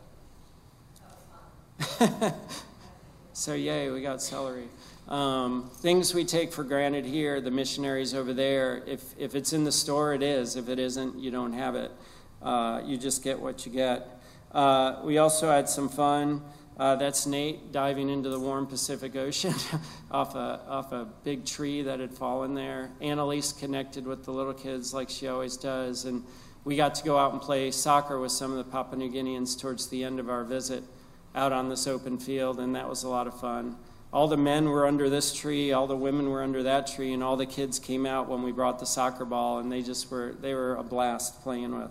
So yay, we got celery. Things we take for granted here, the missionaries over there, if it's in the store, it is. If it isn't, you don't have it. You just get what you get. We also had some fun. That's Nate diving into the warm Pacific Ocean off a big tree that had fallen there. Annalise connected with the little kids like she always does. And we got to go out and play soccer with some of the Papua New Guineans towards the end of our visit out on this open field, and that was a lot of fun. All the men were under this tree, all the women were under that tree, and all the kids came out when we brought the soccer ball, and they were a blast playing with.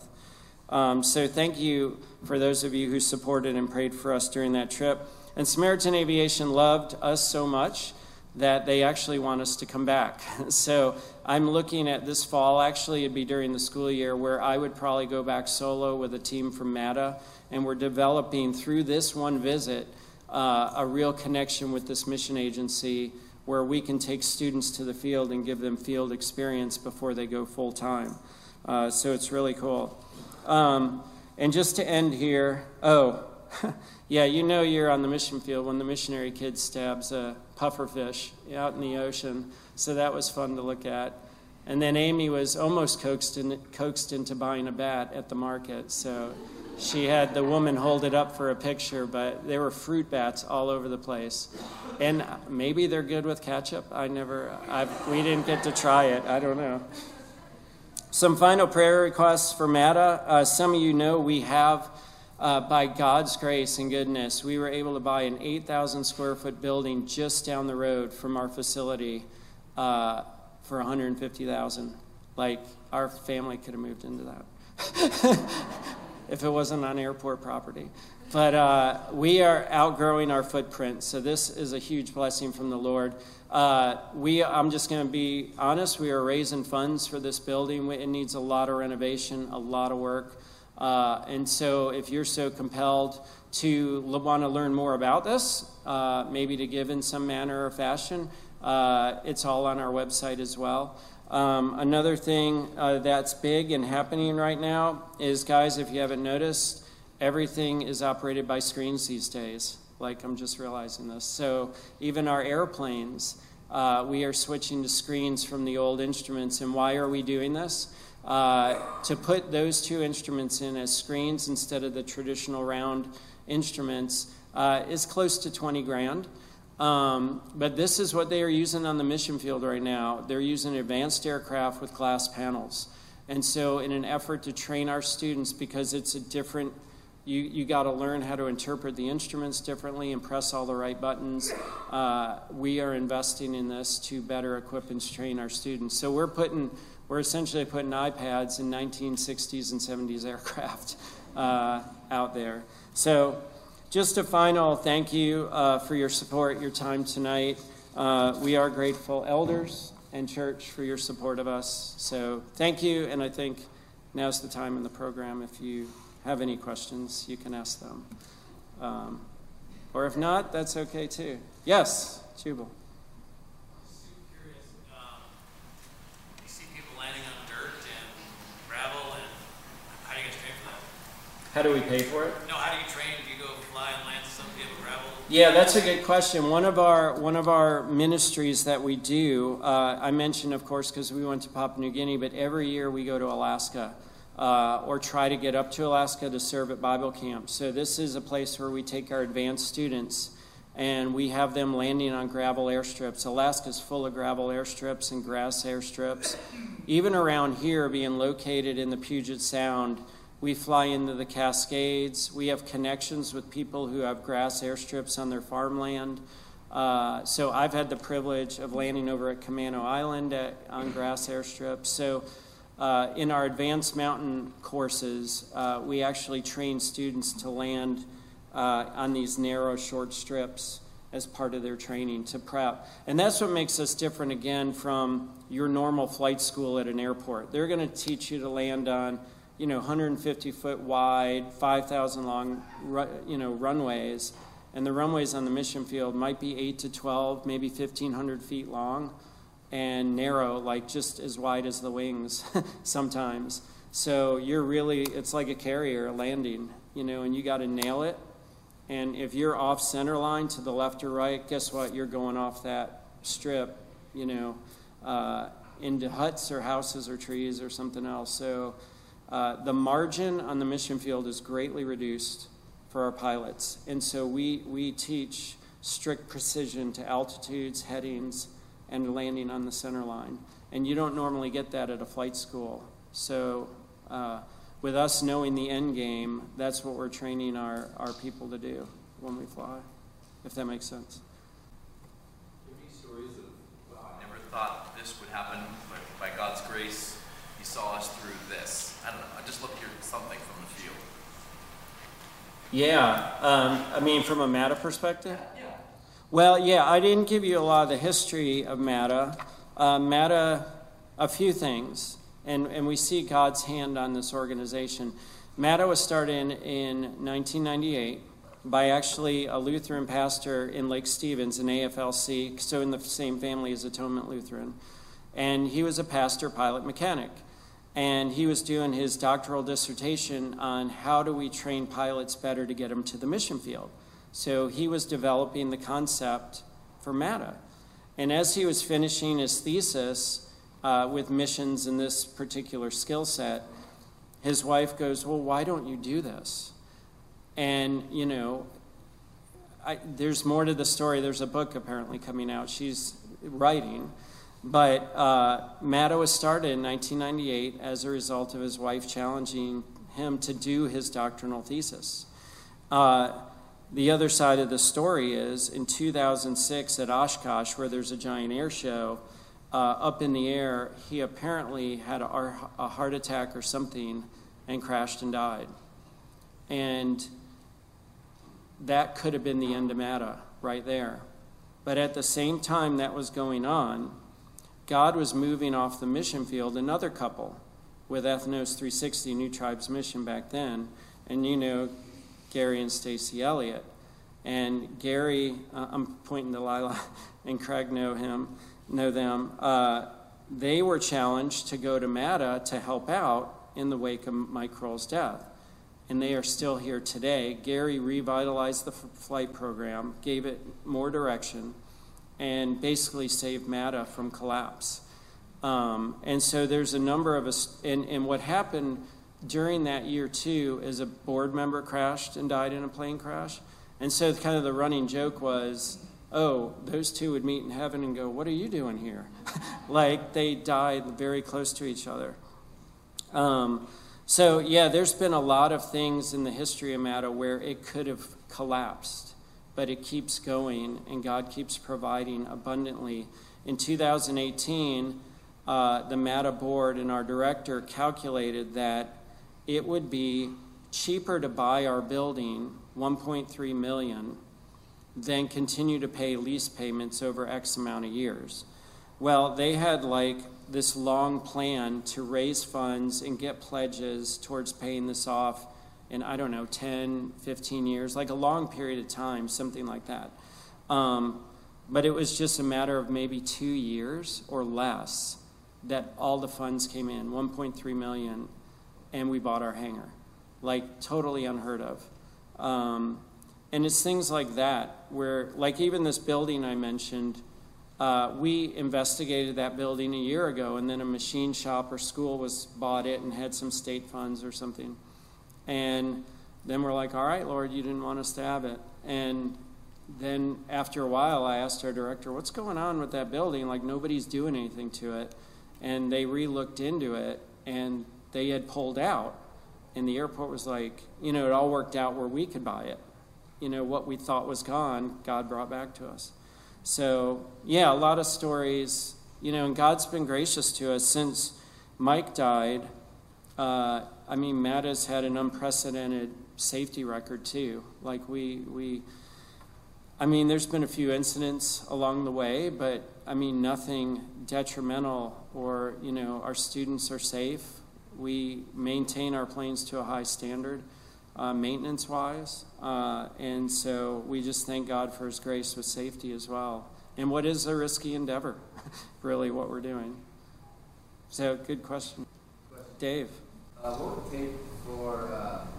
So thank you for those of you who supported and prayed for us during that trip. And Samaritan Aviation loved us so much that they actually want us to come back. So I'm looking at this fall, actually it'd be during the school year, where I would probably go back solo with a team from MATA, and we're developing through this one visit a real connection with this mission agency where we can take students to the field and give them field experience before they go full time. So it's really cool. And just to end here, yeah, you know you're on the mission field when the missionary kid stabs a pufferfish out in the ocean. So that was fun to look at. And then Amy was almost coaxed into buying a bat at the market. So she had the woman hold it up for a picture, but there were fruit bats all over the place. And maybe they're good with ketchup. We didn't get to try it. I don't know. Some final prayer requests for MATA. Some of you know we have, by God's grace and goodness, we were able to buy an 8,000 square foot building just down the road from our facility for $150,000. Like, our family could have moved into that if it wasn't on airport property. But we are outgrowing our footprint, so this is a huge blessing from the Lord. I'm just going to be honest, we are raising funds for this building. It needs a lot of renovation, a lot of work. And so if you're so compelled to want to learn more about this, maybe to give in some manner or fashion, it's all on our website as well. Another thing that's big and happening right now is, guys, if you haven't noticed, everything is operated by screens these days. Like, I'm just realizing this. So even our airplanes, we are switching to screens from the old instruments. And why are we doing this? To put those two instruments in as screens instead of the traditional round instruments is close to $20,000. But this is what they are using on the mission field right now. They're using advanced aircraft with glass panels. And so in an effort to train our students, because it's a different, you got to learn how to interpret the instruments differently and press all the right buttons. We are investing in this to better equip and train our students. So we're essentially putting iPads in 1960s and 70s aircraft out there. So just a final thank you for your support, your time tonight. We are grateful, elders and church, for your support of us. So thank you, and I think now's the time in the program. If you have any questions, you can ask them. Or if not, that's okay too. Yes, Jubal. How do we pay for it? No, how do you train? Do you go fly and land some people gravel? Yeah, that's a good question. One of our ministries that we do, I mentioned, of course, because we went to Papua New Guinea, but every year we go to Alaska or try to get up to Alaska to serve at Bible camp. So this is a place where we take our advanced students and we have them landing on gravel airstrips. Alaska's full of gravel airstrips and grass airstrips. Even around here, being located in the Puget Sound, we fly into the Cascades. We have connections with people who have grass airstrips on their farmland. So I've had the privilege of landing over at Camano Island on grass airstrips. So in our advanced mountain courses, we actually train students to land on these narrow, short strips as part of their training to prep. And that's what makes us different, again, from your normal flight school at an airport. They're going to teach you to land on, 150-foot wide, 5,000 long, runways. And the runways on the mission field might be 8 to 12, maybe 1,500 feet long, and narrow, like just as wide as the wings sometimes. So it's like a carrier landing, and you got to nail it. And if you're off center line to the left or right, guess what? You're going off that strip, into huts or houses or trees or something else. So the margin on the mission field is greatly reduced for our pilots. And so we teach strict precision to altitudes, headings, and landing on the center line. And you don't normally get that at a flight school. So with us knowing the end game, that's what we're training our people to do when we fly, if that makes sense. Do you have any stories of, I never thought this would happen, but by God's grace, He saw us through this? I don't know, I just love to hear something from the field. Yeah, from a MATA perspective? Yeah. Well, yeah, I didn't give you a lot of the history of MATA. MATA, a few things. And we see God's hand on this organization. MATA was started in 1998 by actually a Lutheran pastor in Lake Stevens, an AFLC, so in the same family as Atonement Lutheran. And he was a pastor, pilot, mechanic. And he was doing his doctoral dissertation on how do we train pilots better to get them to the mission field. So he was developing the concept for MATA. And as he was finishing his thesis, with missions in this particular skill set, his wife goes, well, why don't you do this? And, there's more to the story. There's a book apparently coming out she's writing. But MATA was started in 1998 as a result of his wife challenging him to do his doctrinal thesis. The other side of the story is in 2006 at Oshkosh, where there's a giant air show, up in the air, he apparently had a heart attack or something and crashed and died. And that could have been the end of MATA right there. But at the same time that was going on, God was moving off the mission field another couple with Ethnos 360, New Tribes Mission back then. And Gary and Stacy Elliott. And Gary, I'm pointing to Lila, and Craig know them. They were challenged to go to MATA to help out in the wake of Mike Kroll's death. And they are still here today. Gary revitalized the flight program, gave it more direction, and basically saved MATA from collapse. And so there's a number of us, and what happened during that year too is a board member crashed and died in a plane crash. And so kind of the running joke was, oh, those two would meet in heaven and go, what are you doing here? Like they died very close to each other. So yeah, there's been a lot of things in the history of MATA where it could have collapsed, but it keeps going and God keeps providing abundantly. In 2018, the MATA board and our director calculated that it would be cheaper to buy our building, $1.3 million, than continue to pay lease payments over X amount of years. Well, they had like this long plan to raise funds and get pledges towards paying this off in, 10, 15 years, like a long period of time, something like that. But it was just a matter of maybe 2 years or less that all the funds came in, 1.3 million, and we bought our hangar. Like totally unheard of. And it's things like that where, like even this building I mentioned, we investigated that building a year ago, and then a machine shop or school bought it and had some state funds or something. And then we're like, all right, Lord, you didn't want us to have it. And then after a while, I asked our director, what's going on with that building? Like nobody's doing anything to it. And they re-looked into it, and they had pulled out. And the airport was like, it all worked out where we could buy it. What we thought was gone, God brought back to us. So, yeah, a lot of stories, and God's been gracious to us since Mike died. MATA's had an unprecedented safety record too. Like I mean, there's been a few incidents along the way, but I mean, nothing detrimental or, you know, our students are safe. We maintain our planes to a high standard, maintenance-wise, and so we just thank God for His grace with safety as well. And what is a risky endeavor, really, what we're doing? So, good question. Dave? What would it take for,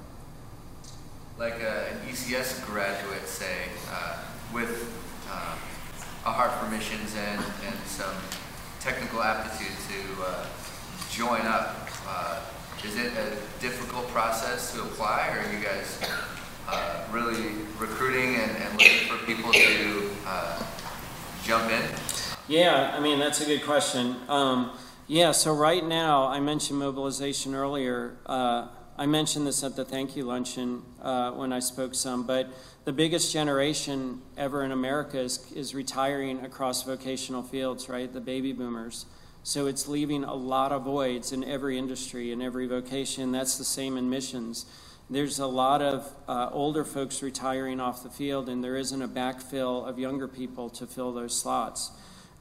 like an ECS graduate, say, with a heart for missions and some technical aptitude to join up? Is it a difficult process to apply, or are you guys really recruiting and looking for people to jump in? Yeah, I mean, that's a good question. Yeah, so right now, I mentioned mobilization earlier. I mentioned this at the thank you luncheon when I spoke some, but the biggest generation ever in America is retiring across vocational fields, right? The baby boomers. So it's leaving a lot of voids in every industry, in every vocation. That's the same in missions. There's a lot of older folks retiring off the field, and there isn't a backfill of younger people to fill those slots.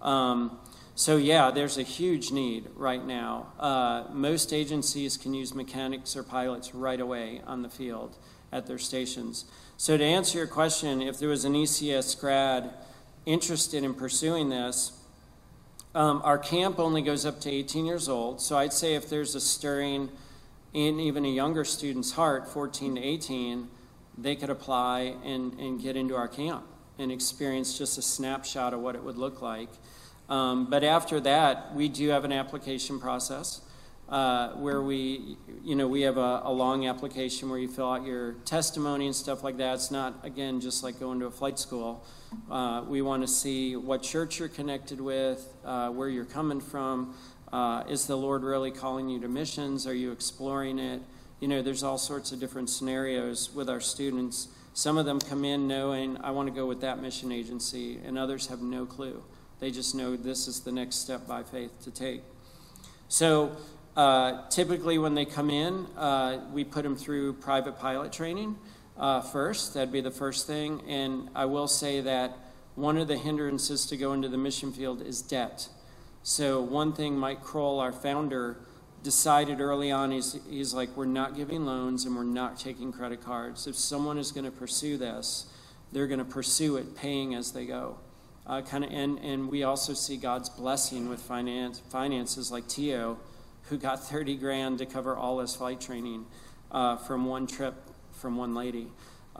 So yeah, there's a huge need right now. Most agencies can use mechanics or pilots right away on the field at their stations. So to answer your question, if there was an ECS grad interested in pursuing this, our camp only goes up to 18 years old. So I'd say if there's a stirring in even a younger student's heart, 14 to 18, they could apply and get into our camp and experience just a snapshot of what it would look like. But after that, we do have an application process where we have a long application where you fill out your testimony and stuff like that. It's not, again, just like going to a flight school. We want to see what church you're connected with, where you're coming from. Is the Lord really calling you to missions? Are you exploring it? You know, there's all sorts of different scenarios with our students. Some of them come in knowing, I want to go with that mission agency, and others have no clue. They just know this is the next step by faith to take. So typically when they come in, we put them through private pilot training first. That'd be the first thing. And I will say that one of the hindrances to go into the mission field is debt. So one thing Mike Kroll, our founder, decided early on, he's like, we're not giving loans and we're not taking credit cards. If someone is going to pursue this, they're going to pursue it paying as they go. And we also see God's blessing with finances like Tio, who got $30,000 to cover all his flight training from one trip from one lady.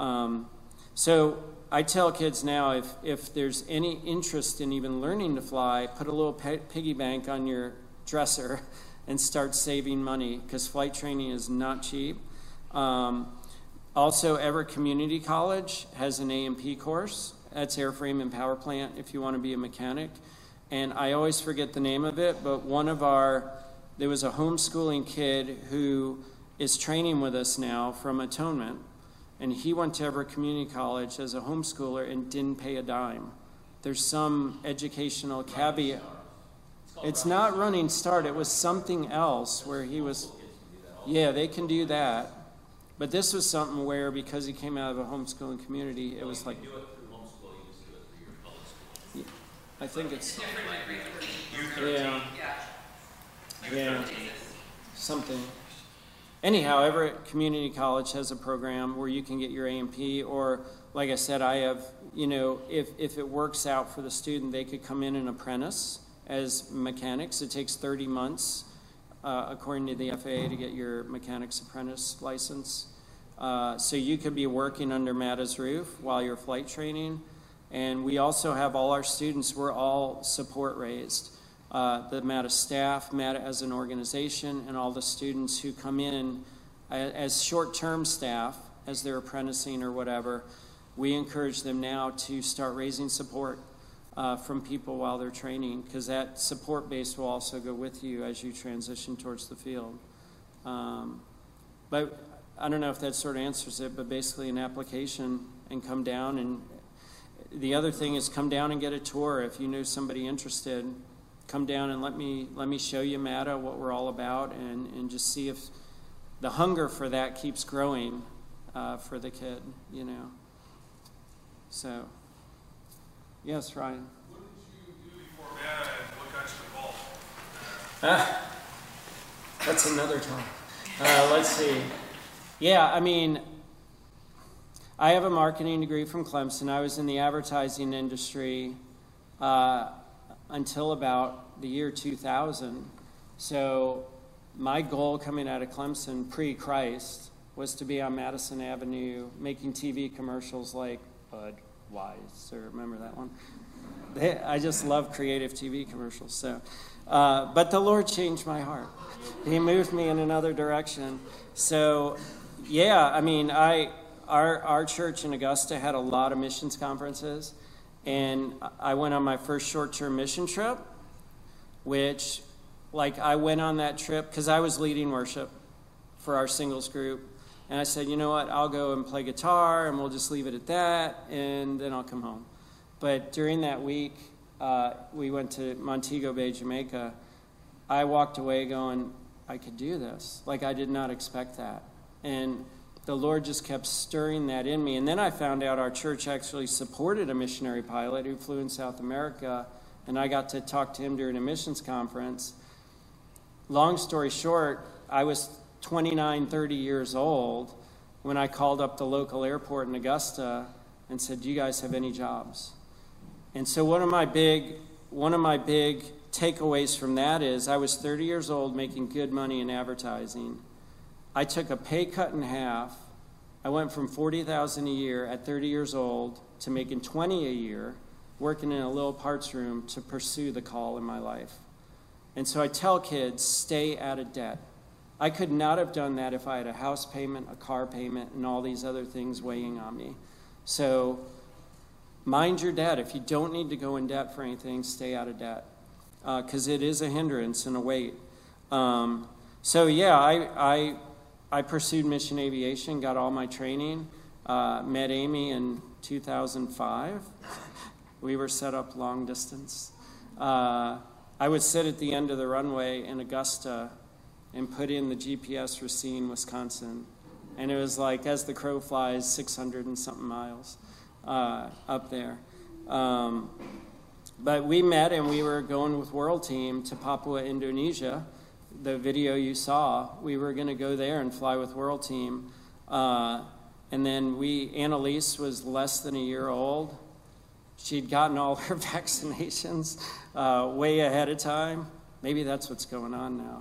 So I tell kids now, if there's any interest in even learning to fly, put a little piggy bank on your dresser and start saving money, because flight training is not cheap. Also, Everett Community College has an A&P course. That's airframe and power plant if you want to be a mechanic. And I always forget the name of it, but there was a homeschooling kid who is training with us now from Atonement, and he went to Everett Community College as a homeschooler and didn't pay a dime. There's some educational caveat. It's not Running Start. It was something else where he was, yeah, they can do that. But this was something where, because he came out of a homeschooling community, it was like, I think it's, yeah, something. Anyhow, Everett Community College has a program where you can get your A&P, or like I said, I have, if it works out for the student, they could come in and apprentice as mechanics. It takes 30 months, according to the FAA, to get your mechanics apprentice license. So you could be working under MATA's roof while you're flight training. And we also have all our students, we're all support raised. The MATA staff, MATA as an organization, and all the students who come in as short-term staff, as they're apprenticing or whatever, we encourage them now to start raising support from people while they're training, because that support base will also go with you as you transition towards the field. But I don't know if that sort of answers it, but basically an application and come down. And the other thing is come down and get a tour. If you know somebody interested, come down and let me show you MATA, what we're all about, and just see if the hunger for that keeps growing for the kid, So Yes, Ryan. What did you do before MATA and what got you involved? That's another talk. Let's see. Yeah, I mean, I have a marketing degree from Clemson. I was in the advertising industry until about the year 2000. So my goal coming out of Clemson pre-Christ was to be on Madison Avenue making TV commercials like Budweiser. Remember that one? I just love creative TV commercials. So, but the Lord changed my heart. He moved me in another direction. So, yeah, I mean, our church in Augusta had a lot of missions conferences, and I went on my first short-term mission trip, which, like, I went on that trip because I was leading worship for our singles group, and I said, you know what, I'll go and play guitar, and we'll just leave it at that, and then I'll come home. But during that week, we went to Montego Bay, Jamaica. I walked away going, I could do this. Like, I did not expect that. And the Lord just kept stirring that in me. And then I found out our church actually supported a missionary pilot who flew in South America, and I got to talk to him during a missions conference. Long story short, I was 29, 30 years old when I called up the local airport in Augusta and said, do you guys have any jobs? And so one of my big takeaways from that is I was 30 years old making good money in advertising. I took a pay cut in half. I went from $40,000 a year at 30 years old to making $20,000 a year, working in a little parts room to pursue the call in my life. And so I tell kids, stay out of debt. I could not have done that if I had a house payment, a car payment, and all these other things weighing on me. So mind your debt. If you don't need to go in debt for anything, stay out of debt, because it is a hindrance and a weight. So yeah, I pursued mission aviation, got all my training, met Amy in 2005. We were set up long distance. I would sit at the end of the runway in Augusta and put in the GPS Racine, Wisconsin. And it was like, as the crow flies, 600 and something miles up there. But we met and we were going with World Team to Papua, Indonesia. The video you saw, we were going to go there and fly with World Team. And then Annalise was less than a year old. She'd gotten all her vaccinations way ahead of time. Maybe that's what's going on now.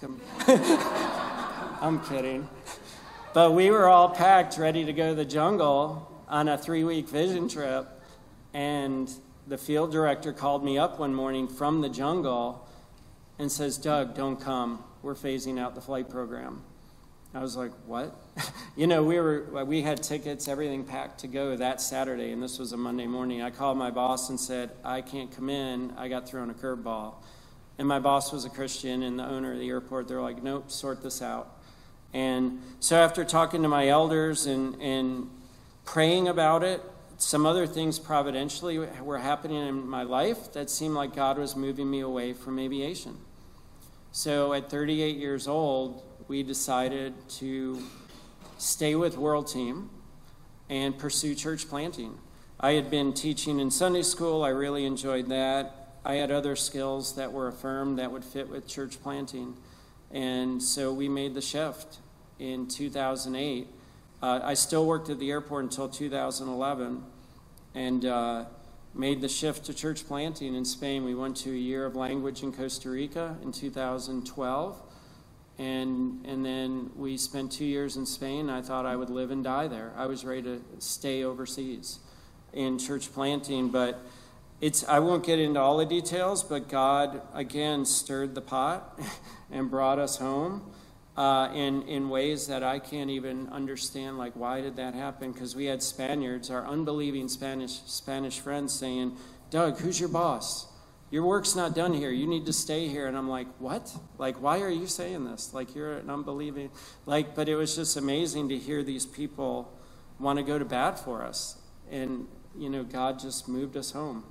I'm kidding. But we were all packed, ready to go to the jungle on a 3-week vision trip. And the field director called me up one morning from the jungle and says, Doug, don't come. We're phasing out the flight program. I was like, what? You know, we had tickets, everything packed to go that Saturday, and this was a Monday morning. I called my boss and said, I can't come in. I got thrown a curveball. And my boss was a Christian, and the owner of the airport, they're like, nope, sort this out. And so after talking to my elders and praying about it, some other things providentially were happening in my life that seemed like God was moving me away from aviation. So at 38 years old, we decided to stay with World Team and pursue church planting. I had been teaching in Sunday school. I really enjoyed that. I had other skills that were affirmed that would fit with church planting. And so we made the shift in 2008. I still worked at the airport until 2011 and made the shift to church planting in Spain. We went to a year of language in Costa Rica in 2012. And then we spent 2 years in Spain. I thought I would live and die there. I was ready to stay overseas in church planting. But I won't get into all the details, but God, again, stirred the pot and brought us home in ways that I can't even understand, like, why did that happen? Because we had Spaniards, our unbelieving Spanish friends, saying, Doug, who's your boss? Your work's not done here. You need to stay here. And I'm like, what? Like, why are you saying this? Like, you're an unbelieving... Like, but it was just amazing to hear these people want to go to bat for us. And, you know, God just moved us home.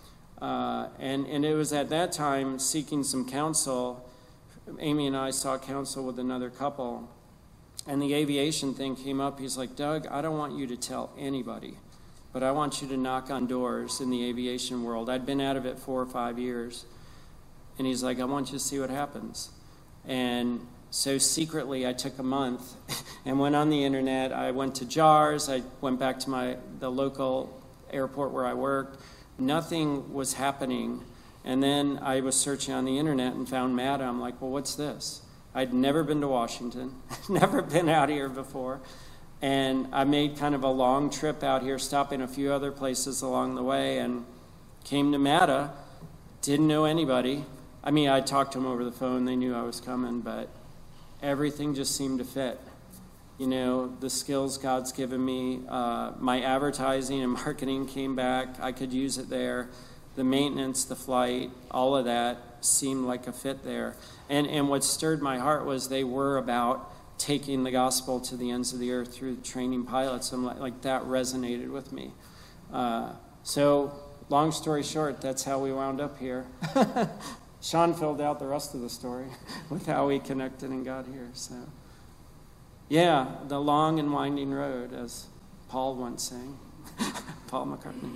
And it was at that time, seeking some counsel, Amy and I sought counsel with another couple. And the aviation thing came up. He's like, Doug, I don't want you to tell anybody, but I want you to knock on doors in the aviation world. I'd been out of it 4 or 5 years. And he's like, I want you to see what happens. And so secretly, I took a month and went on the internet. I went to JARS. I went back to the local airport where I worked. Nothing was happening. And then I was searching on the internet and found MATA. I'm like, well, what's this? I'd never been to Washington, never been out here before. And I made kind of a long trip out here, stopping a few other places along the way, and came to MATA. Didn't know anybody. I mean, I talked to them over the phone. They knew I was coming, but everything just seemed to fit. You know, the skills God's given me, my advertising and marketing came back. I could use it there. The maintenance, the flight, all of that seemed like a fit there. And what stirred my heart was they were about taking the gospel to the ends of the earth through training pilots. I'm like that resonated with me. So long story short, that's how we wound up here. Sean filled out the rest of the story with how we connected and got here. So, yeah, the long and winding road, as Paul once sang. Paul McCartney.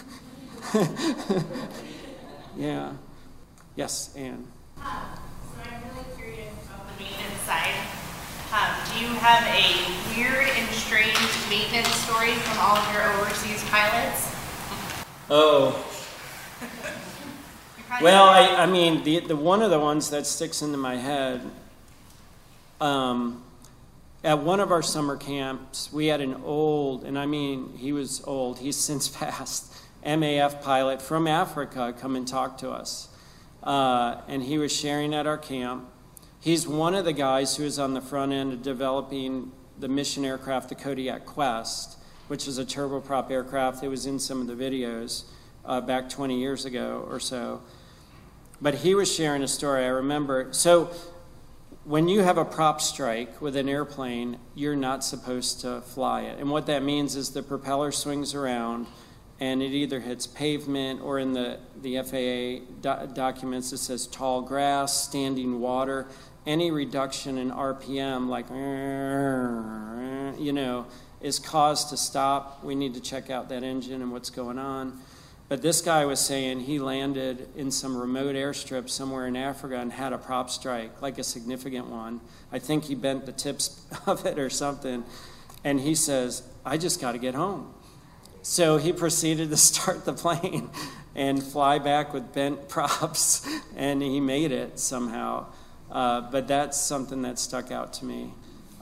Yeah. Yes, Anne. So I'm really curious about the maintenance side. Do you have a weird and strange maintenance story from all of your overseas pilots? Oh. Well, I mean, the one of the ones that sticks into my head, at one of our summer camps, we had an old, and I mean, he was old, he's since passed, MAF pilot from Africa come and talk to us. And he was sharing at our camp. He's one of the guys who was on the front end of developing the mission aircraft, the Kodiak Quest, which is a turboprop aircraft that was in some of the videos back 20 years ago or so. But he was sharing a story, I remember. So when you have a prop strike with an airplane, you're not supposed to fly it. And what that means is the propeller swings around, and it either hits pavement, or in the FAA documents it says tall grass, standing water. Any reduction in RPM, like, you know, is cause to stop. We need to check out that engine and what's going on. But this guy was saying he landed in some remote airstrip somewhere in Africa and had a prop strike, like a significant one. I think he bent the tips of it or something. And he says, I just got to get home. So he proceeded to start the plane and fly back with bent props, and he made it somehow. But that's something that stuck out to me.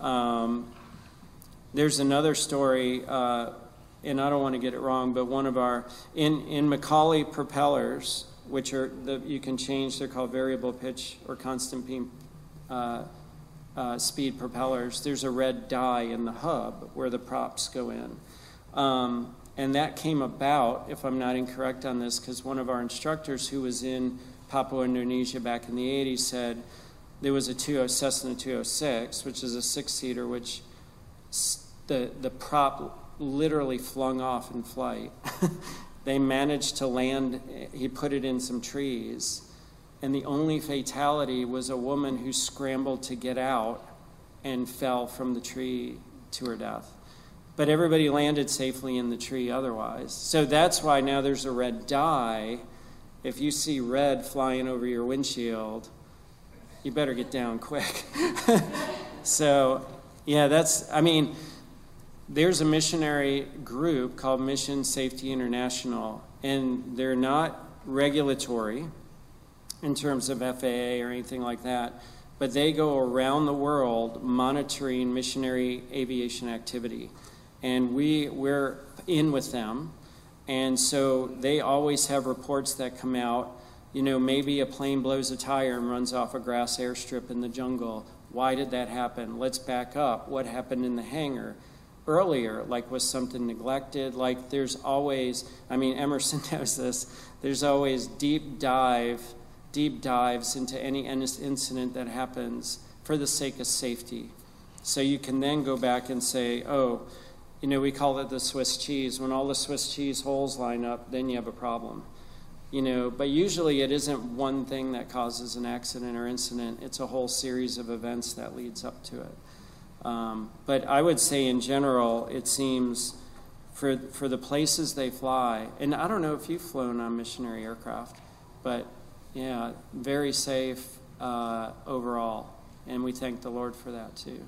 There's another story, and I don't want to get it wrong, but one of our, in Macaulay propellers, which are, you can change, they're called variable pitch or constant beam speed propellers, there's a red dye in the hub where the props go in. And that came about, if I'm not incorrect on this, because one of our instructors who was in Papua, Indonesia back in the 80s said there was a Cessna 206, which is a 6-seater, which the prop literally flung off in flight. They managed to land, he put it in some trees, and the only fatality was a woman who scrambled to get out and fell from the tree to her death. But everybody landed safely in the tree otherwise. So that's why now there's a red dye. If you see red flying over your windshield, you better get down quick. So, yeah, there's a missionary group called Mission Safety International, and they're not regulatory in terms of FAA or anything like that, but they go around the world monitoring missionary aviation activity. And we're in with them, and so they always have reports that come out. You know, maybe a plane blows a tire and runs off a grass airstrip in the jungle. Why did that happen? Let's back up. What happened in the hangar earlier? Like, was something neglected? Like, there's always, I mean, Emerson knows this, there's always deep dives into any incident that happens for the sake of safety. So you can then go back and say, oh, you know, we call it the Swiss cheese. When all the Swiss cheese holes line up, then you have a problem. You know, but usually it isn't one thing that causes an accident or incident. It's a whole series of events that leads up to it. But I would say in general, it seems for the places they fly. And I don't know if you've flown on missionary aircraft, but yeah, very safe overall. And we thank the Lord for that too.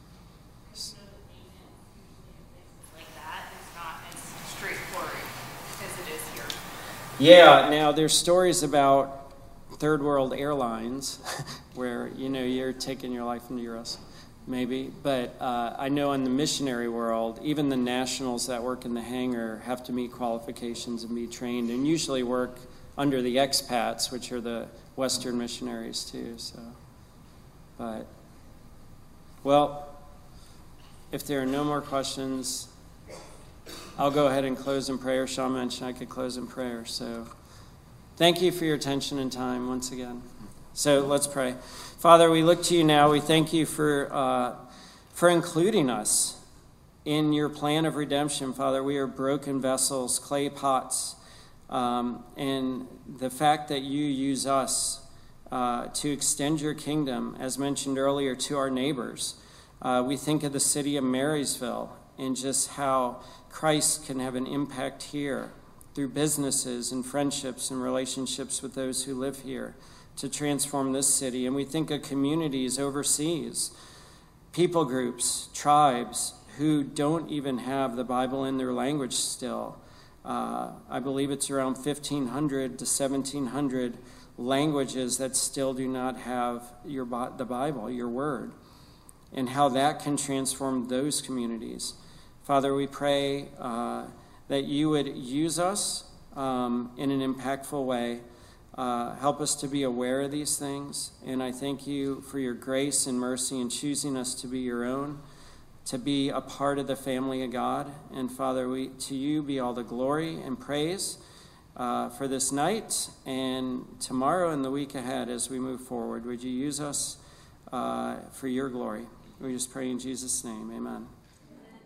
Like that is not as straightforward as it is here. Yeah, now there's stories about third world airlines where, you're taking your life into your risk, maybe. But I know in the missionary world, even the nationals that work in the hangar have to meet qualifications and be trained, and usually work under the expats, which are the Western missionaries too. So, but, well, if there are no more questions, I'll go ahead and close in prayer. Sean mentioned I could close in prayer. So thank you for your attention and time once again. So let's pray. Father, we look to you now. We thank you for including us in your plan of redemption. Father, we are broken vessels, clay pots, and the fact that you use us to extend your kingdom, as mentioned earlier, to our neighbors. We think of the city of Marysville and just how Christ can have an impact here through businesses and friendships and relationships with those who live here to transform this city. And we think of communities overseas, people groups, tribes who don't even have the Bible in their language still. I believe it's around 1,500 to 1,700 languages that still do not have the Bible, your word, and how that can transform those communities. Father, we pray that you would use us in an impactful way. Help us to be aware of these things. And I thank you for your grace and mercy in choosing us to be your own, to be a part of the family of God. And Father, to you be all the glory and praise for this night and tomorrow and the week ahead as we move forward. Would you use us for your glory? We just pray in Jesus' name. Amen.